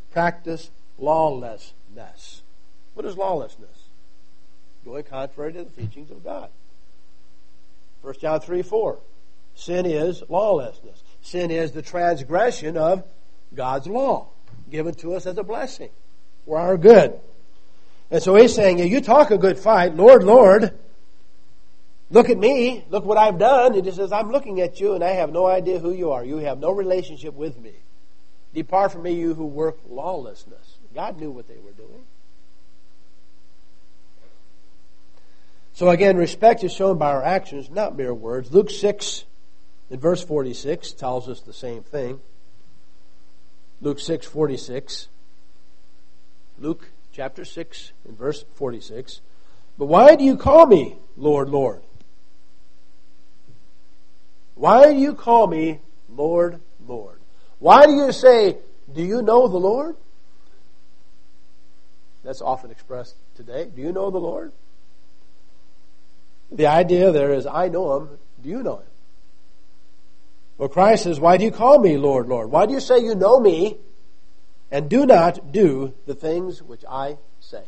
practice lawlessness. What is lawlessness? Going contrary to the teachings of God. First John three four. Sin is lawlessness. Sin is the transgression of God's law, given to us as a blessing for our good. And so he's saying, you talk a good fight, Lord, Lord, look at me, look what I've done. And he says, I'm looking at you and I have no idea who you are. You have no relationship with me. Depart from me, you who work lawlessness. God knew what they were doing. So again, respect is shown by our actions, not mere words. Luke six, in verse forty-six, tells us the same thing. Luke six forty-six. Luke chapter six, in verse forty-six. But why do you call me Lord, Lord? Why do you call me Lord, Lord? Why do you say, do you know the Lord? That's often expressed today. Do you know the Lord? The idea there is, I know Him. Do you know Him? Well, Christ says, why do you call me Lord, Lord? Why do you say you know me and do not do the things which I say?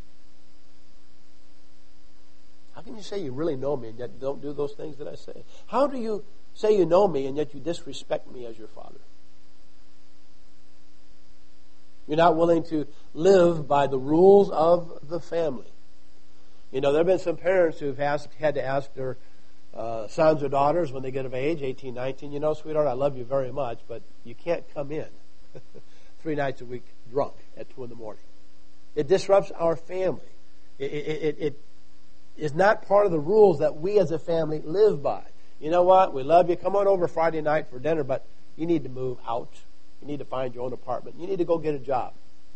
How can you say you really know me and yet don't do those things that I say? How do you say you know me and yet you disrespect me as your Father? You're not willing to live by the rules of the family. You know, there have been some parents who've asked, had to ask their uh, sons or daughters when they get of age, eighteen, nineteen, you know, sweetheart, I love you very much, but you can't come in three nights a week drunk at two in the morning. It disrupts our family. It, it, it, it is not part of the rules that we as a family live by. You know what? We love you. Come on over Friday night for dinner, but you need to move out. You need to find your own apartment. You need to go get a job.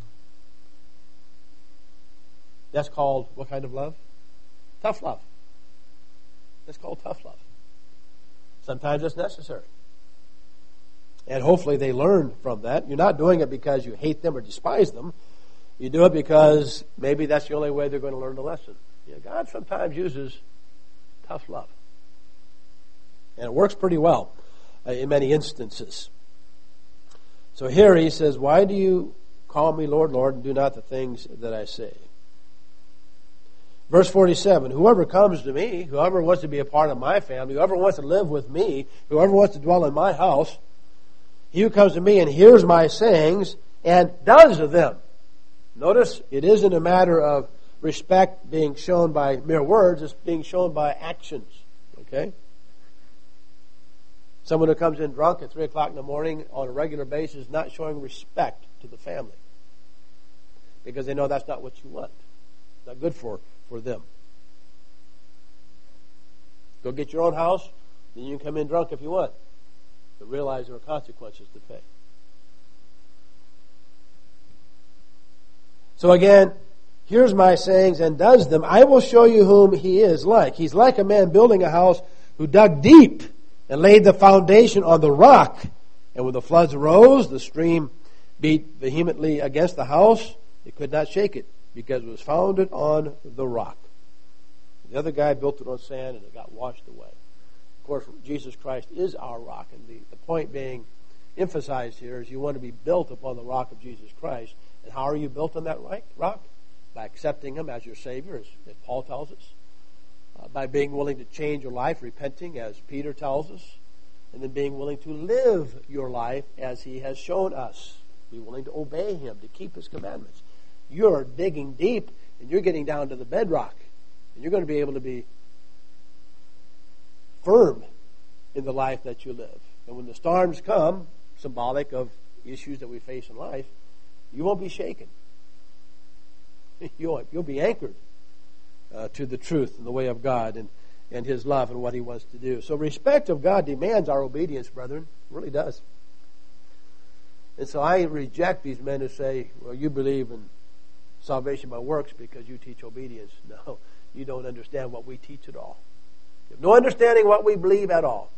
That's called what kind of love? Tough love. That's called tough love. Sometimes it's necessary. And hopefully they learn from that. You're not doing it because you hate them or despise them. You do it because maybe that's the only way they're going to learn the lesson. You know, God sometimes uses tough love. And it works pretty well uh, in many instances. So here he says, why do you call me Lord, Lord, and do not the things that I say? Verse forty-seven, whoever comes to me, whoever wants to be a part of my family, whoever wants to live with me, whoever wants to dwell in my house, he who comes to me and hears my sayings and does them. Notice, it isn't a matter of respect being shown by mere words, it's being shown by actions. Okay? Someone who comes in drunk at three o'clock in the morning on a regular basis is not showing respect to the family. Because they know that's not what you want. It's not good for, for them. Go get your own house, then you can come in drunk if you want. But realize there are consequences to pay. So again, hears my sayings and does them. I will show you whom he is like. He's like a man building a house who dug deep and laid the foundation on the rock. And when the floods arose, the stream beat vehemently against the house. It could not shake it because it was founded on the rock. The other guy built it on sand and it got washed away. Of course, Jesus Christ is our rock. And the, the point being emphasized here is you want to be built upon the rock of Jesus Christ. And how are you built on that rock? By accepting Him as your Savior, as, as Paul tells us. Uh, by being willing to change your life, repenting, as Peter tells us. And then being willing to live your life as He has shown us. Be willing to obey Him, to keep His commandments. You're digging deep and you're getting down to the bedrock. And you're going to be able to be firm in the life that you live. And when the storms come, symbolic of issues that we face in life, you won't be shaken. You'll, you'll be anchored uh, to the truth and the way of God and, and His love and what He wants to do. So respect of God demands our obedience, brethren. It really does. And so I reject these men who say, well, you believe in salvation by works because you teach obedience. No, you don't understand what we teach at all. You have no understanding what we believe at all.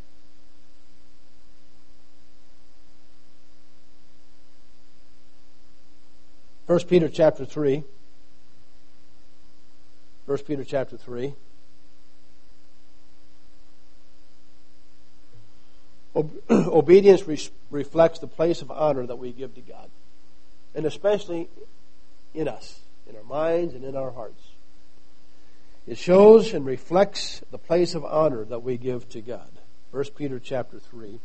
First Peter chapter three. First Peter chapter three. Obedience re- reflects the place of honor that we give to God. and especially in us, in our minds and in our hearts. It shows and reflects the place of honor that we give to God. First Peter chapter three.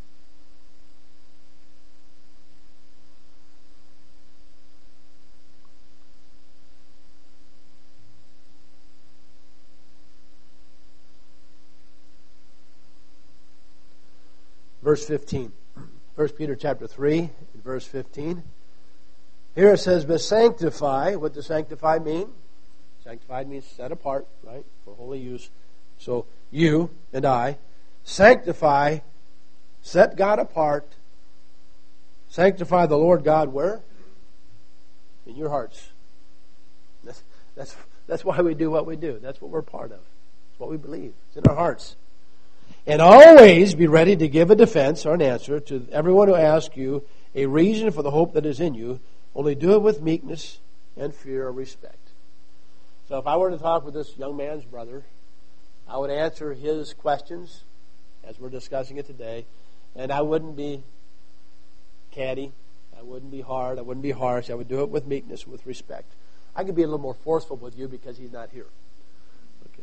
Verse fifteen. First Peter chapter three, verse fifteen. Here it says, but sanctify. What does sanctify mean? Sanctified means set apart, right, for holy use. So you and I, sanctify, set God apart, sanctify the Lord God where? In your hearts. That's, that's, that's why we do what we do. That's what we're part of. It's what we believe. It's in our hearts. And always be ready to give a defense or an answer to everyone who asks you a reason for the hope that is in you. Only do it with meekness and fear or respect. So if I were to talk with this young man's brother, I would answer his questions as we're discussing it today, and I wouldn't be catty. I wouldn't be hard. I wouldn't be harsh. I would do it with meekness, with respect. I could be a little more forceful with you because he's not here. Okay.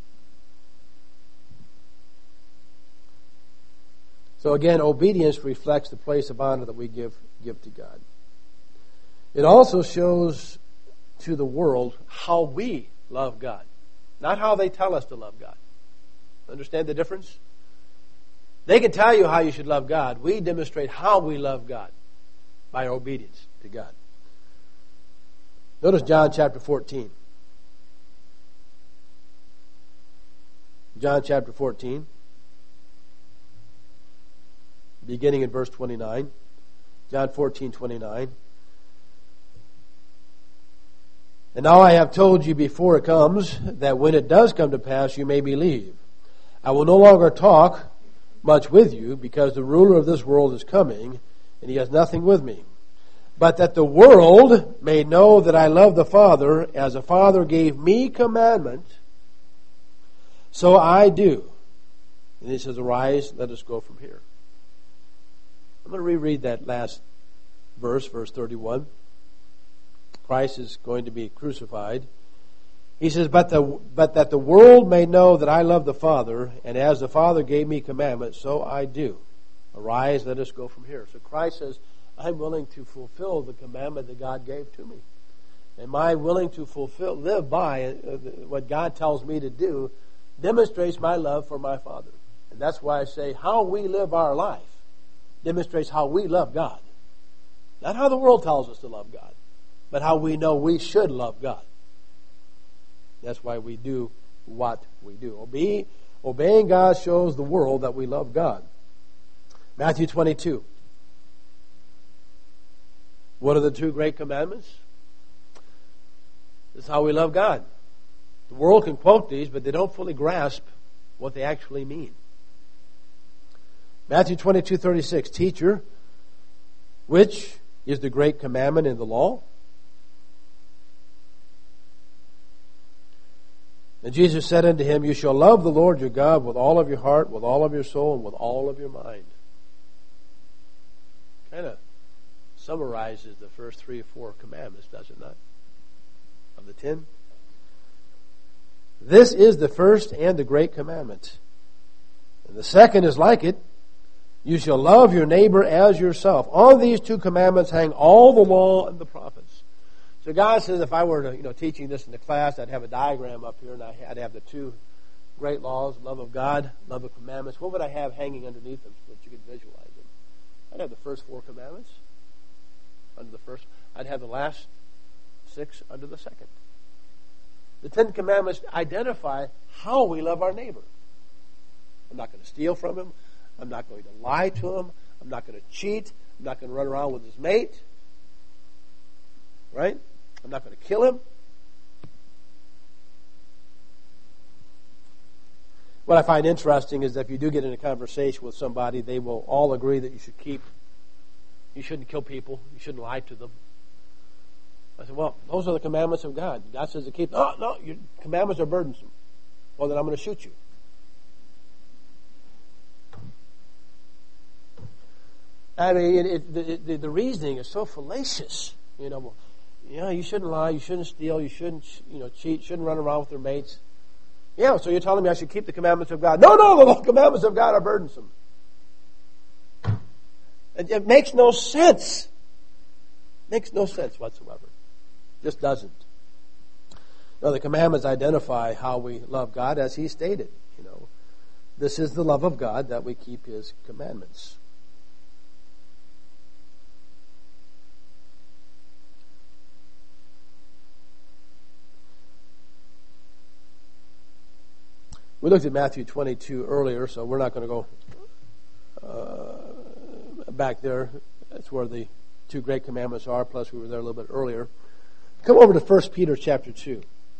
So again, obedience reflects the place of honor that we give give to God. It also shows to the world how we love God, not how they tell us to love God. Understand the difference? They can tell you how you should love God. We demonstrate how we love God by our obedience to God. Notice John chapter fourteen. John chapter fourteen, beginning in verse twenty-nine. John fourteen, twenty-nine. And now I have told you before it comes, that when it does come to pass, you may believe. I will no longer talk much with you, because the ruler of this world is coming, and he has nothing with me. But that the world may know that I love the Father, as the Father gave me commandment, so I do. And he says, arise, let us go from here. I'm going to reread that last verse, verse thirty-one. Christ is going to be crucified. He says, but, the, but that the world may know that I love the Father, and as the Father gave me commandments, so I do. Arise, let us go from here. So Christ says, I'm willing to fulfill the commandment that God gave to me. Am I willing to fulfill, live by what God tells me to do, demonstrates my love for my Father. And that's why I say how we live our life demonstrates how we love God. Not how the world tells us to love God, but how we know we should love God. That's why we do what we do. Obey, obeying God shows the world that we love God. Matthew twenty-two. What are the two great commandments? This is how we love God. The world can quote these, but they don't fully grasp what they actually mean. Matthew twenty-two, thirty-six. Teacher, which is the great commandment in the law? And Jesus said unto him, you shall love the Lord your God with all of your heart, with all of your soul, and with all of your mind. Kind of summarizes the first three or four commandments, does it not? Of the ten. This is the first and the great commandment. And the second is like it. You shall love your neighbor as yourself. On these two commandments hang all the law and the prophets. So God says if I were to, you know, teaching this in the class, I'd have a diagram up here, and I'd have the two great laws, love of God, love of commandments. What would I have hanging underneath them so that you could visualize them? I'd have the first four commandments under the first. I'd have the last six under the second. The Ten Commandments identify how we love our neighbor. I'm not going to steal from him. I'm not going to lie to him. I'm not going to cheat. I'm not going to run around with his mate. Right? I'm not going to kill him. What I find interesting is that if you do get in a conversation with somebody, they will all agree that you should keep, you shouldn't kill people, you shouldn't lie to them. I said, well, those are the commandments of God. God says to keep, no, no, your commandments are burdensome. Well, then I'm going to shoot you. I mean, it, it, the, the reasoning is so fallacious. You know, well, yeah, you shouldn't lie, you shouldn't steal, you shouldn't, you know, cheat, shouldn't run around with their mates. Yeah, so you're telling me I should keep the commandments of God. No, no, the commandments of God are burdensome. It, it makes no sense. Makes no sense whatsoever. Just doesn't. No, the commandments identify how we love God as He stated. You know, this is the love of God, that we keep His commandments. We looked at Matthew twenty-two earlier, so we're not going to go uh, back there. That's where the two great commandments are, plus we were there a little bit earlier. Come over to First Peter chapter two.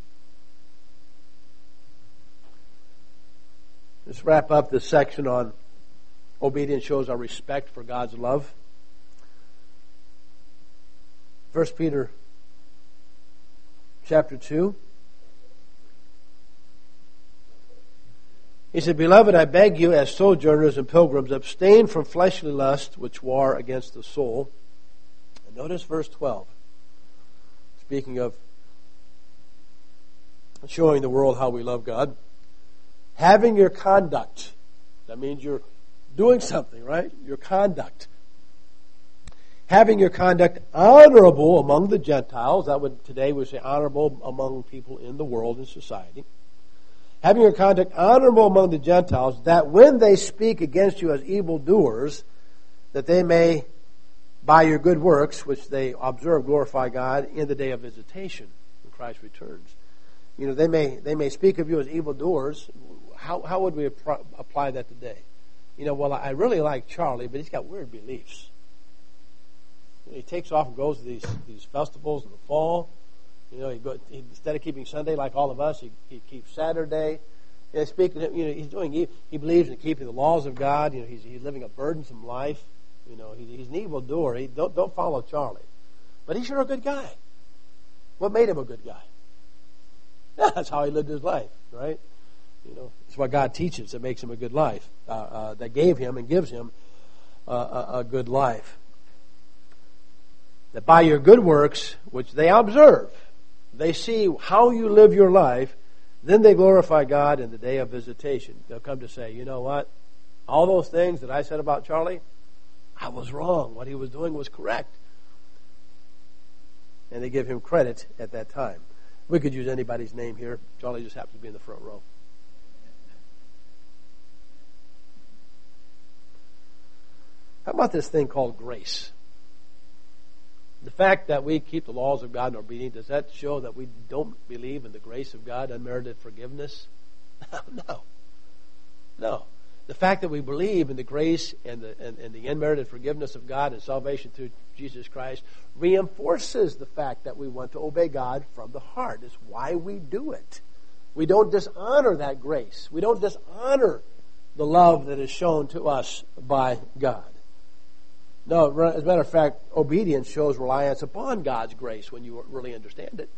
Let's wrap up this section on obedience shows our respect for God's love. First Peter chapter two. He said, Beloved, I beg you, as sojourners and pilgrims, abstain from fleshly lust, which war against the soul. And notice verse twelve. Speaking of showing the world how we love God. Having your conduct. That means you're doing something, right? Your conduct. Having your conduct honorable among the Gentiles. That would today we say honorable among people in the world and society. Having your conduct honorable among the Gentiles, that when they speak against you as evildoers, that they may, by your good works, which they observe, glorify God in the day of visitation, when Christ returns. You know, they may they may speak of you as evildoers. How how would we apply that today? You know, well, I really like Charlie, but he's got weird beliefs. He takes off and goes to these these festivals in the fall. You know, he go, he, instead of keeping Sunday like all of us, he, he keeps Saturday. You know, speaking, you know, he's doing. He, he believes in keeping the laws of God. You know, he's he's living a burdensome life. You know, he, he's an evildoer. He don't don't follow Charlie, but he's sure a good guy. What made him a good guy? Yeah, that's how he lived his life, right? You know, it's what God teaches that makes him a good life. Uh, uh, that gave him and gives him uh, a, a good life. That by your good works, which they observe, they see how you live your life, then they glorify God in the day of visitation. They'll come to say, you know what? All those things that I said about Charlie, I was wrong. What he was doing was correct. And they give him credit at that time. We could use anybody's name here. Charlie just happens to be in the front row. How about this thing called grace? The fact that we keep the laws of God and are obedient, does that show that we don't believe in the grace of God, unmerited forgiveness? No. No. The fact that we believe in the grace and the, and, and the unmerited forgiveness of God and salvation through Jesus Christ reinforces the fact that we want to obey God from the heart. It's why we do it. We don't dishonor that grace. We don't dishonor the love that is shown to us by God. No, as a matter of fact, obedience shows reliance upon God's grace when you really understand it.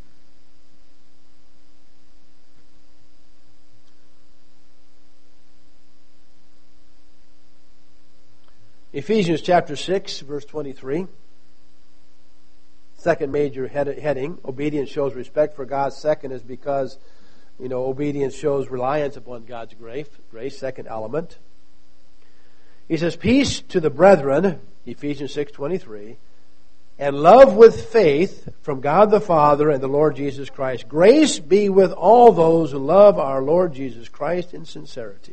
Ephesians chapter six, verse twenty-three. Second major heading, obedience shows respect for God. Second is because, you know, obedience shows reliance upon God's grace. Grace, second element. He says, peace to the brethren, Ephesians six twenty-three, and love with faith from God the Father and the Lord Jesus Christ. Grace be with all those who love our Lord Jesus Christ in sincerity.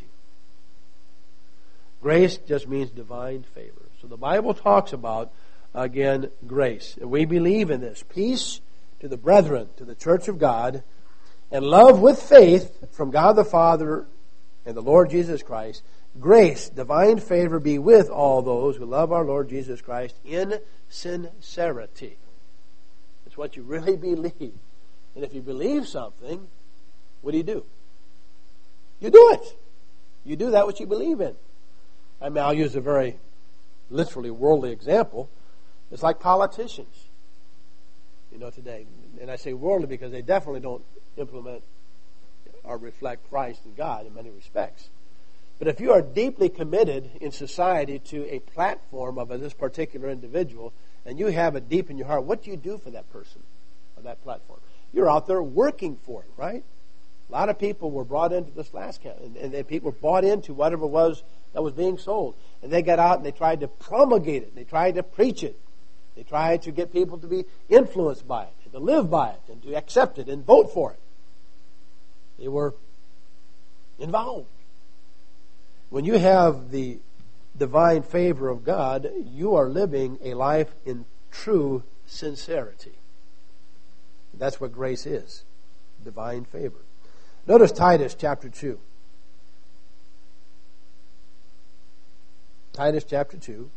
Grace just means divine favor. So the Bible talks about, again, grace. And we believe in this. Peace to the brethren, to the church of God, and love with faith from God the Father and the Lord Jesus Christ. Grace, divine favor be with all those who love our Lord Jesus Christ in sincerity. It's what you really believe. And if you believe something, what do you do? You do it. You do that which you believe in. I mean, I'll use a very literally worldly example. It's like politicians, you know, today. And I say worldly because they definitely don't implement or reflect Christ and God in many respects. But if you are deeply committed in society to a platform of this particular individual, and you have it deep in your heart, what do you do for that person on that platform? You're out there working for it, right? A lot of people were brought into this last camp, and, and they, people were bought into whatever it was that was being sold. And they got out and they tried to promulgate it. They tried to preach it. They tried to get people to be influenced by it, and to live by it, and to accept it, and vote for it. They were involved. When you have the divine favor of God, you are living a life in true sincerity. That's what grace is, divine favor. Notice Titus chapter two. Titus chapter two.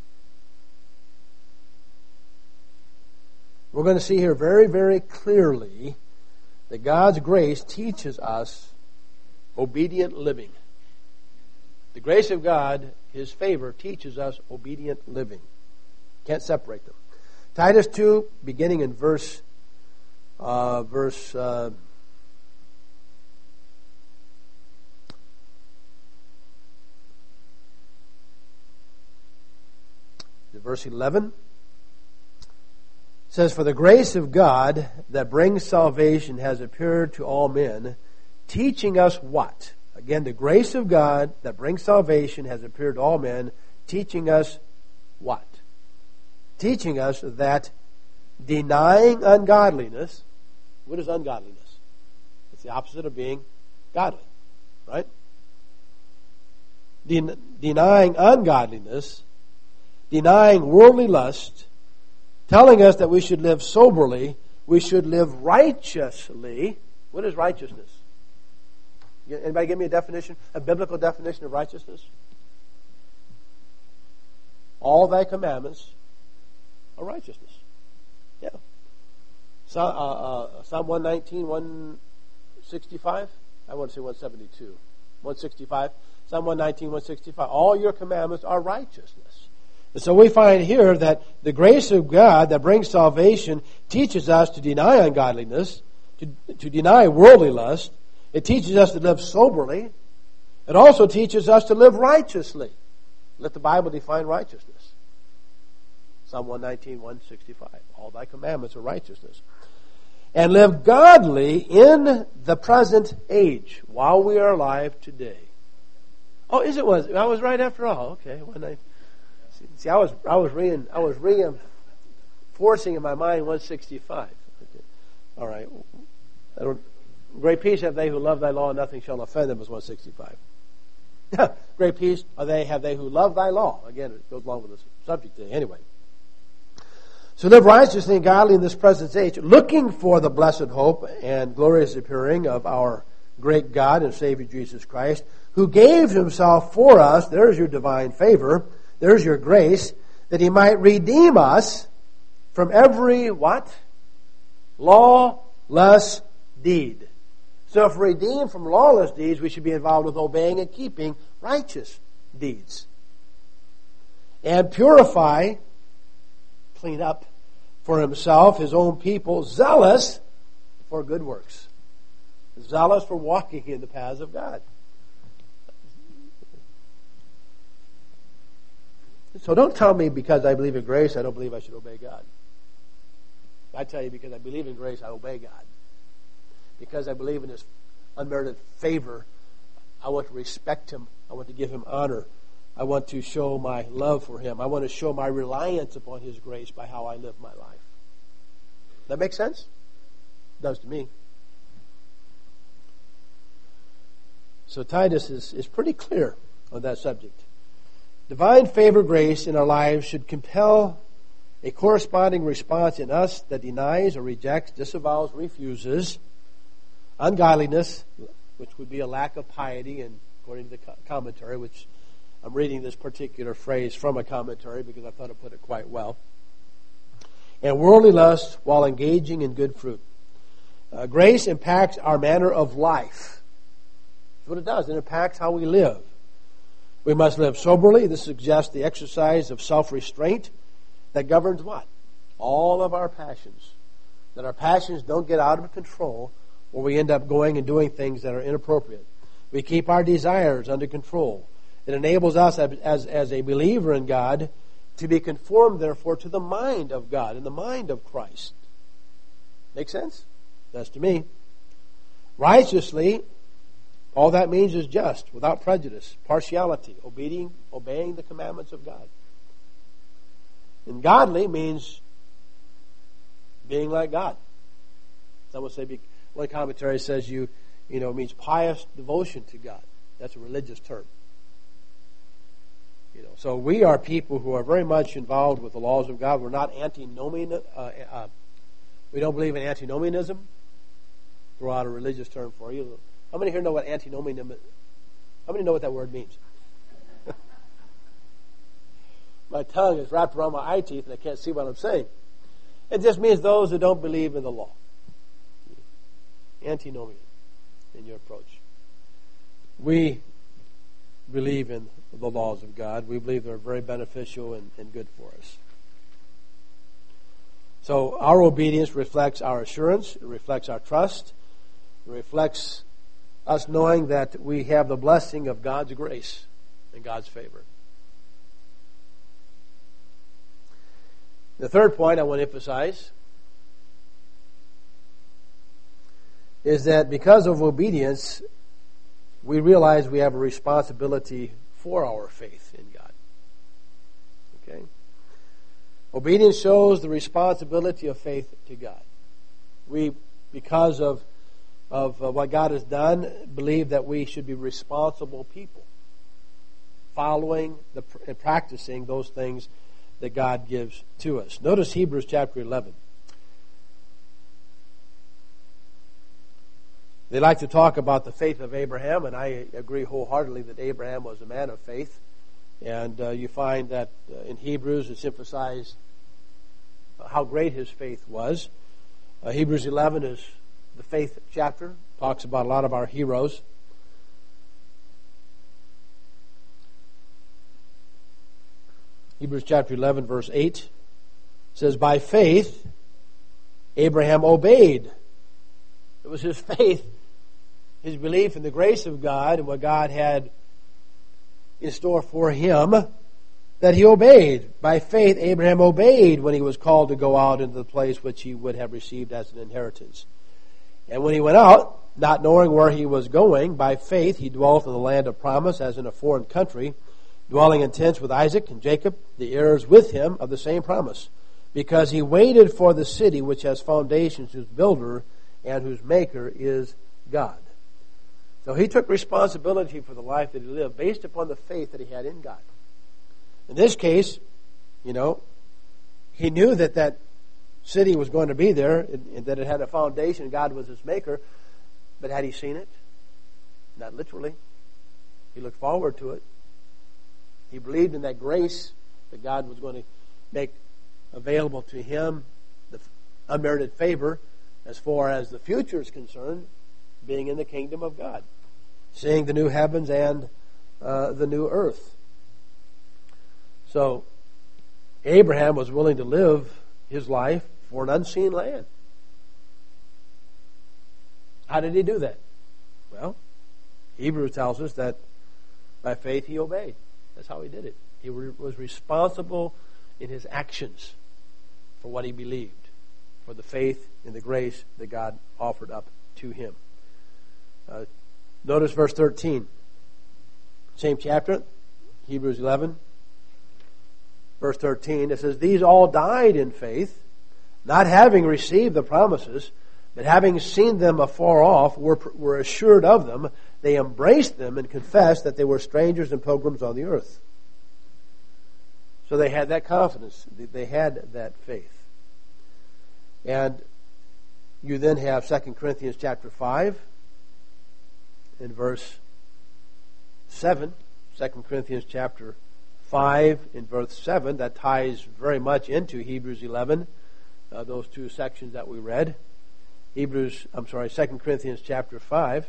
We're going to see here very, very clearly that God's grace teaches us obedient living. The grace of God, His favor, teaches us obedient living. Can't separate them. Titus two, beginning in verse uh, verse uh, verse eleven. Says, "For the grace of God that brings salvation has appeared to all men, teaching us what?" Again, the grace of God that brings salvation has appeared to all men, teaching us what? Teaching us that denying ungodliness, what is ungodliness? It's the opposite of being godly, right? Den- denying ungodliness, denying worldly lust, telling us that we should live soberly, we should live righteously. What is righteousness? Anybody give me a definition, a biblical definition of righteousness? All thy commandments are righteousness. Yeah. So, uh, uh, Psalm one nineteen, one sixty-five. I want to say one seventy-two. one sixty-five. Psalm one nineteen, one sixty-five. All your commandments are righteousness. And so we find here that the grace of God that brings salvation teaches us to deny ungodliness, to, to deny worldly lust. It teaches us to live soberly. It also teaches us to live righteously. Let the Bible define righteousness. Psalm one nineteen, one sixty-five. All thy commandments are righteousness. And live godly in the present age, while we are alive today. Oh, is it was? I was right after all. Okay. When I, see, I was I was reading I was reinforcing in my mind one sixty-five. Okay. All right. I don't. Great peace have they who love thy law, and nothing shall offend them, is one sixty-five. Great peace are they have they who love thy law. Again, it goes along with the subject today. Anyway. So live righteously and godly in this present age, looking for the blessed hope and glorious appearing of our great God and Savior Jesus Christ, who gave Himself for us. There's your divine favor. There's your grace, that He might redeem us from every what? Lawless deed. So if we're redeemed from lawless deeds, we should be involved with obeying and keeping righteous deeds. And purify, clean up for Himself, His own people, zealous for good works. Zealous for walking in the paths of God. So don't tell me because I believe in grace, I don't believe I should obey God. I tell you, because I believe in grace, I obey God. Because I believe in His unmerited favor, I want to respect Him. I want to give Him honor. I want to show my love for Him. I want to show my reliance upon His grace by how I live my life. That make sense? It does to me. So Titus is, is pretty clear on that subject. Divine favor grace in our lives should compel a corresponding response in us that denies or rejects, disavows, refuses ungodliness, which would be a lack of piety, and according to the commentary, which I'm reading this particular phrase from a commentary because I thought it put it quite well, and worldly lust while engaging in good fruit. Uh, grace impacts our manner of life. That's what it does. It impacts how we live. We must live soberly. This suggests the exercise of self-restraint that governs what? All of our passions. That our passions don't get out of control, or we end up going and doing things that are inappropriate. We keep our desires under control. It enables us as, as, as a believer in God to be conformed, therefore, to the mind of God and the mind of Christ. Make sense? That's to me. Righteously, all that means is just, without prejudice, partiality, obeying, obeying the commandments of God. And godly means being like God. Some will say, one commentary says you, you know, means pious devotion to God. That's a religious term. You know, so we are people who are very much involved with the laws of God. We're not antinomian. Uh, uh, we don't believe in antinomianism. Throw out a religious term for you. How many here know what antinomianism is? How many know what that word means? My tongue is wrapped around my eye teeth and I can't see what I'm saying. It just means those who don't believe in the law. Antinomian in your approach. We believe in the laws of God. We believe they're very beneficial and, and good for us. So our obedience reflects our assurance. It reflects our trust. It reflects us knowing that we have the blessing of God's grace and God's favor. The third point I want to emphasize is that because of obedience, we realize we have a responsibility for our faith in God. Okay? Obedience shows the responsibility of faith to God. We, because of, of uh, what God has done, believe that we should be responsible people, following the, and practicing those things that God gives to us. Notice Hebrews chapter eleven. They like to talk about the faith of Abraham, and I agree wholeheartedly that Abraham was a man of faith. And uh, you find that uh, in Hebrews it's emphasized how great his faith was. Uh, Hebrews eleven is the faith chapter. Talks about a lot of our heroes. Hebrews chapter eleven, verse eight says, by faith, Abraham obeyed. It was his faith, his belief in the grace of God and what God had in store for him, that he obeyed. By faith, Abraham obeyed when he was called to go out into the place which he would have received as an inheritance. And when he went out, not knowing where he was going, by faith he dwelt in the land of promise as in a foreign country, dwelling in tents with Isaac and Jacob, the heirs with him of the same promise, because he waited for the city which has foundations, whose builder and whose maker is God. So he took responsibility for the life that he lived based upon the faith that he had in God. In this case, you know, he knew that that city was going to be there and, and that it had a foundation and God was his maker. But had he seen it? Not literally. He looked forward to it. He believed in that grace that God was going to make available to him, the unmerited favor, as far as the future is concerned, being in the kingdom of God, seeing the new heavens and uh, the new earth. So Abraham was willing to live his life for an unseen land. How did he do that? Well, Hebrews tells us that by faith he obeyed. That's how he did it. He was responsible in his actions for what he believed, for the faith and the grace that God offered up to him. Uh, notice verse thirteen. Same chapter, Hebrews eleven. Verse thirteen, it says, these all died in faith, not having received the promises, but having seen them afar off, were, were assured of them. They embraced them and confessed that they were strangers and pilgrims on the earth. So they had that confidence. They had that faith. And you then have Second Corinthians chapter five in verse seven. Second Corinthians chapter five in verse seven. That ties very much into Hebrews eleven, uh, those two sections that we read. Hebrews, I'm sorry, Second Corinthians chapter five.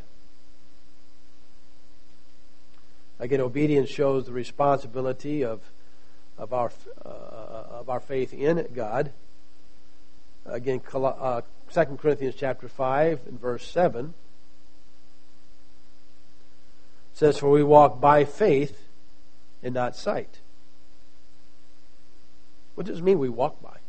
Again, obedience shows the responsibility of of our uh, of our faith in God. Again, uh, Second Corinthians chapter five and verse seven says, "For we walk by faith and not sight." What does it mean we walk by?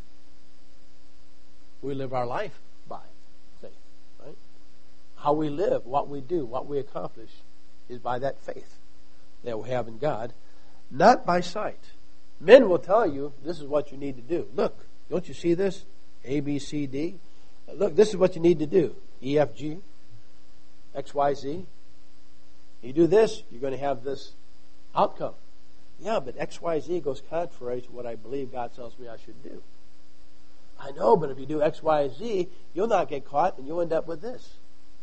We live our life by faith, right? How we live, what we do, what we accomplish is by that faith that we have in God, not by sight. Men will tell you, this is what you need to do. Look, don't you see this? A, B, C, D. Look, this is what you need to do. E, F, G, X, Y, Z. You do this, you're going to have this outcome. Yeah, but X, Y, Z goes contrary to what I believe God tells me I should do. I know, but if you do X, Y, Z, you'll not get caught and you'll end up with this.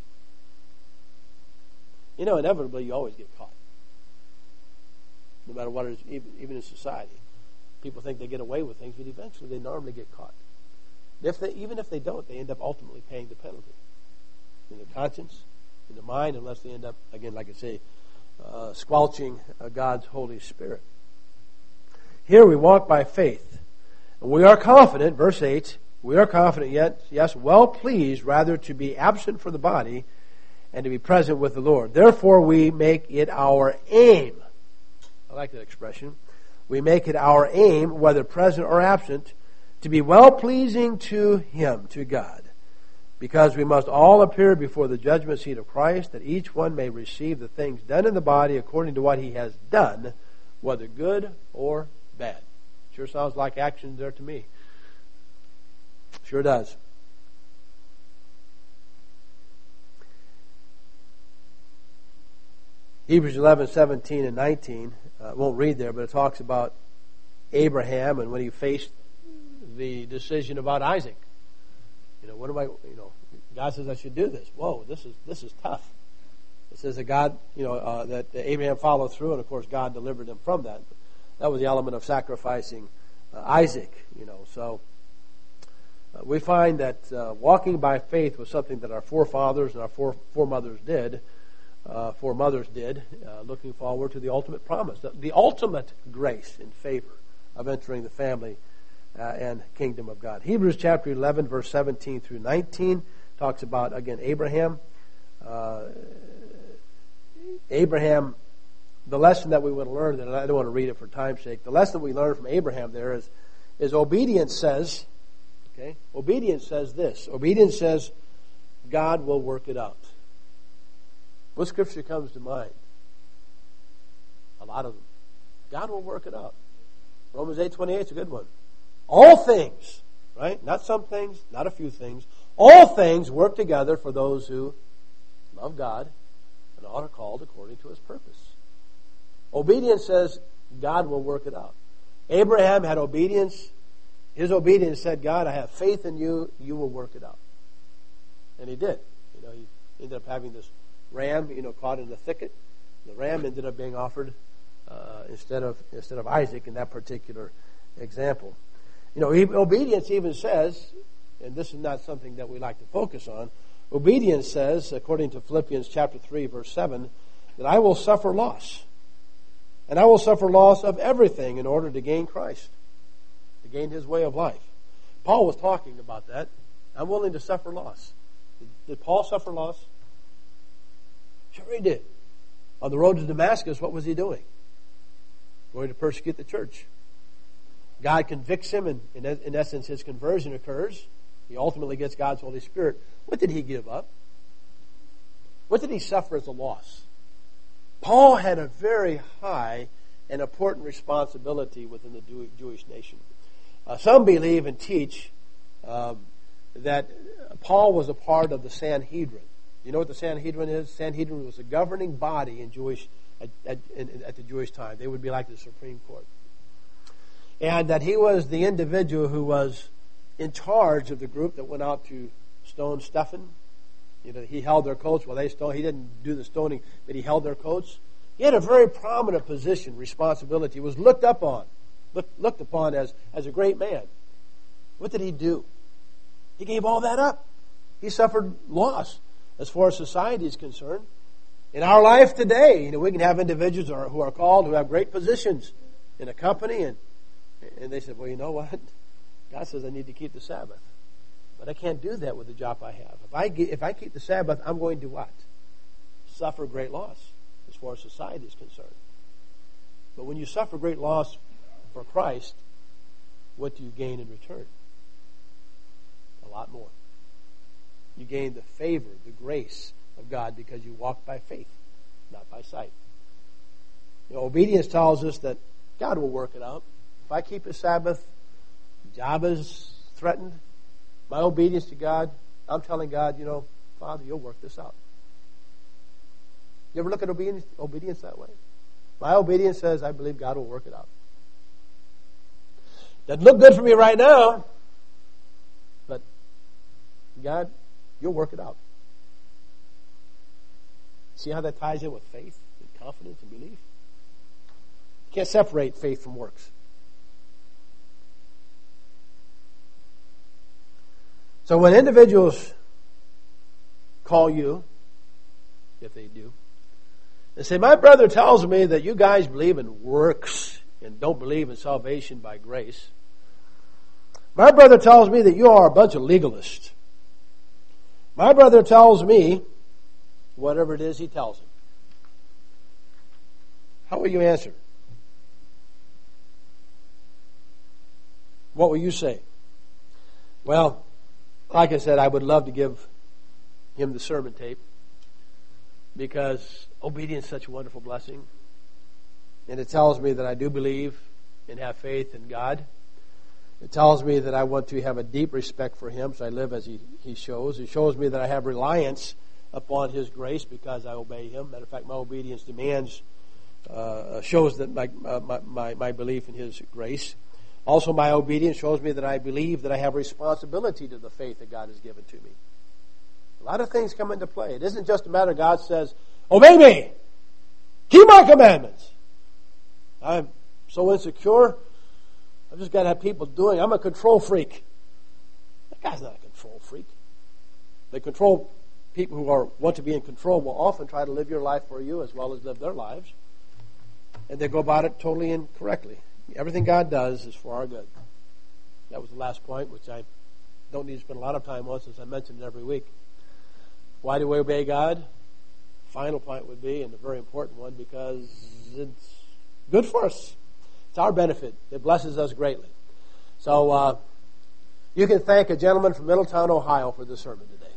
You know, inevitably you always get caught. No matter what it is, even, even in society. People think they get away with things, but eventually they normally get caught. If they, even if they don't, they end up ultimately paying the penalty. In their conscience, in their mind, unless they end up, again, like I say, uh, squelching uh, God's Holy Spirit. Here we walk by faith. And we are confident, verse eight, we are confident yet, yes, well pleased rather to be absent from the body and to be present with the Lord. Therefore we make it our aim. I like that expression. We make it our aim, whether present or absent, to be well-pleasing to Him, to God. Because we must all appear before the judgment seat of Christ, that each one may receive the things done in the body according to what he has done, whether good or bad. Sure sounds like action there to me. Sure does. Hebrews eleven, seventeen, and nineteen. I uh, won't read there, but it talks about Abraham and when he faced the decision about Isaac. You know, what am I, you know, God says I should do this. Whoa, this is this is tough. It says that God, you know, uh, that Abraham followed through, and of course God delivered him from that. That was the element of sacrificing uh, Isaac, you know. So uh, we find that uh, walking by faith was something that our forefathers and our fore, foremothers did. Uh, foremothers did, uh, looking forward to the ultimate promise, the, the ultimate grace and favor of entering the family uh, and kingdom of God. Hebrews chapter eleven, verse seventeen through nineteen talks about, again, Abraham. Uh, Abraham, the lesson that we would learn, and I don't want to read it for time's sake, the lesson we learn from Abraham there is, is obedience says, okay, obedience says this. Obedience says, God will work it out. What scripture comes to mind? A lot of them. God will work it out. Romans eight twenty-eight is a good one. All things, right? Not some things, not a few things. All things work together for those who love God and are called according to His purpose. Obedience says God will work it out. Abraham had obedience. His obedience said, God, I have faith in you. You will work it out. And he did. You know, he ended up having this ram, you know, caught in the thicket. The ram ended up being offered uh, instead of instead of Isaac in that particular example. You know, obedience even says, and this is not something that we like to focus on, obedience says, according to Philippians chapter three, verse seven, that I will suffer loss. And I will suffer loss of everything in order to gain Christ, to gain His way of life. Paul was talking about that. I'm willing to suffer loss. Did, did Paul suffer loss? Sure he did. On the road to Damascus, what was he doing? Going to persecute the church. God convicts him, and in, in essence his conversion occurs. He ultimately gets God's Holy Spirit. What did he give up? What did he suffer as a loss? Paul had a very high and important responsibility within the Jewish nation. Uh, some believe and teach um, that Paul was a part of the Sanhedrin. You know what the Sanhedrin is? Sanhedrin was a governing body in Jewish at, at, at the Jewish time. They would be like the Supreme Court. And that he was the individual who was in charge of the group that went out to stone Stephen. You know, he held their coats while they stoned. He didn't do the stoning, but he held their coats. He had a very prominent position, responsibility. He was looked up on, look, looked upon as, as a great man. What did he do? He gave all that up. He suffered loss as far as society is concerned. In our life today, you know, we can have individuals who are, who are called, who have great positions in a company, and and they said, well, you know what? God says I need to keep the Sabbath. But I can't do that with the job I have. If I, if I keep the Sabbath, I'm going to what? Suffer great loss as far as society is concerned. But when you suffer great loss for Christ, what do you gain in return? A lot more. You gain the favor, the grace of God because you walk by faith, not by sight. You know, obedience tells us that God will work it out. If I keep the Sabbath, job is threatened, my obedience to God, I'm telling God, you know, Father, you'll work this out. You ever look at obedience, obedience that way? My obedience says, I believe God will work it out. Doesn't look good for me right now, but God, you'll work it out. See how that ties in with faith and confidence and belief? You can't separate faith from works. So when individuals call you, if they do, and say, my brother tells me that you guys believe in works and don't believe in salvation by grace. My brother tells me that you are a bunch of legalists. My brother tells me whatever it is he tells him. How will you answer? What will you say? Well, like I said, I would love to give him the sermon tape because obedience is such a wonderful blessing. And it tells me that I do believe and have faith in God. It tells me that I want to have a deep respect for Him, so I live as He, he shows. It shows me that I have reliance upon His grace because I obey Him. Matter of fact, my obedience demands, uh, shows that my, uh, my, my, my belief in His grace. Also, my obedience shows me that I believe that I have responsibility to the faith that God has given to me. A lot of things come into play. It isn't just a matter God says, obey me, keep my commandments. I'm so insecure, I've just got to have people doing, I'm a control freak. That guy's not a control freak. The control people who are want to be in control will often try to live your life for you as well as live their lives. And they go about it totally incorrectly. Everything God does is for our good. That was the last point, which I don't need to spend a lot of time on since I mentioned it every week. Why do we obey God? Final point would be, and a very important one, because it's good for us. It's our benefit. It blesses us greatly. So uh, you can thank a gentleman from Middletown, Ohio for this sermon today.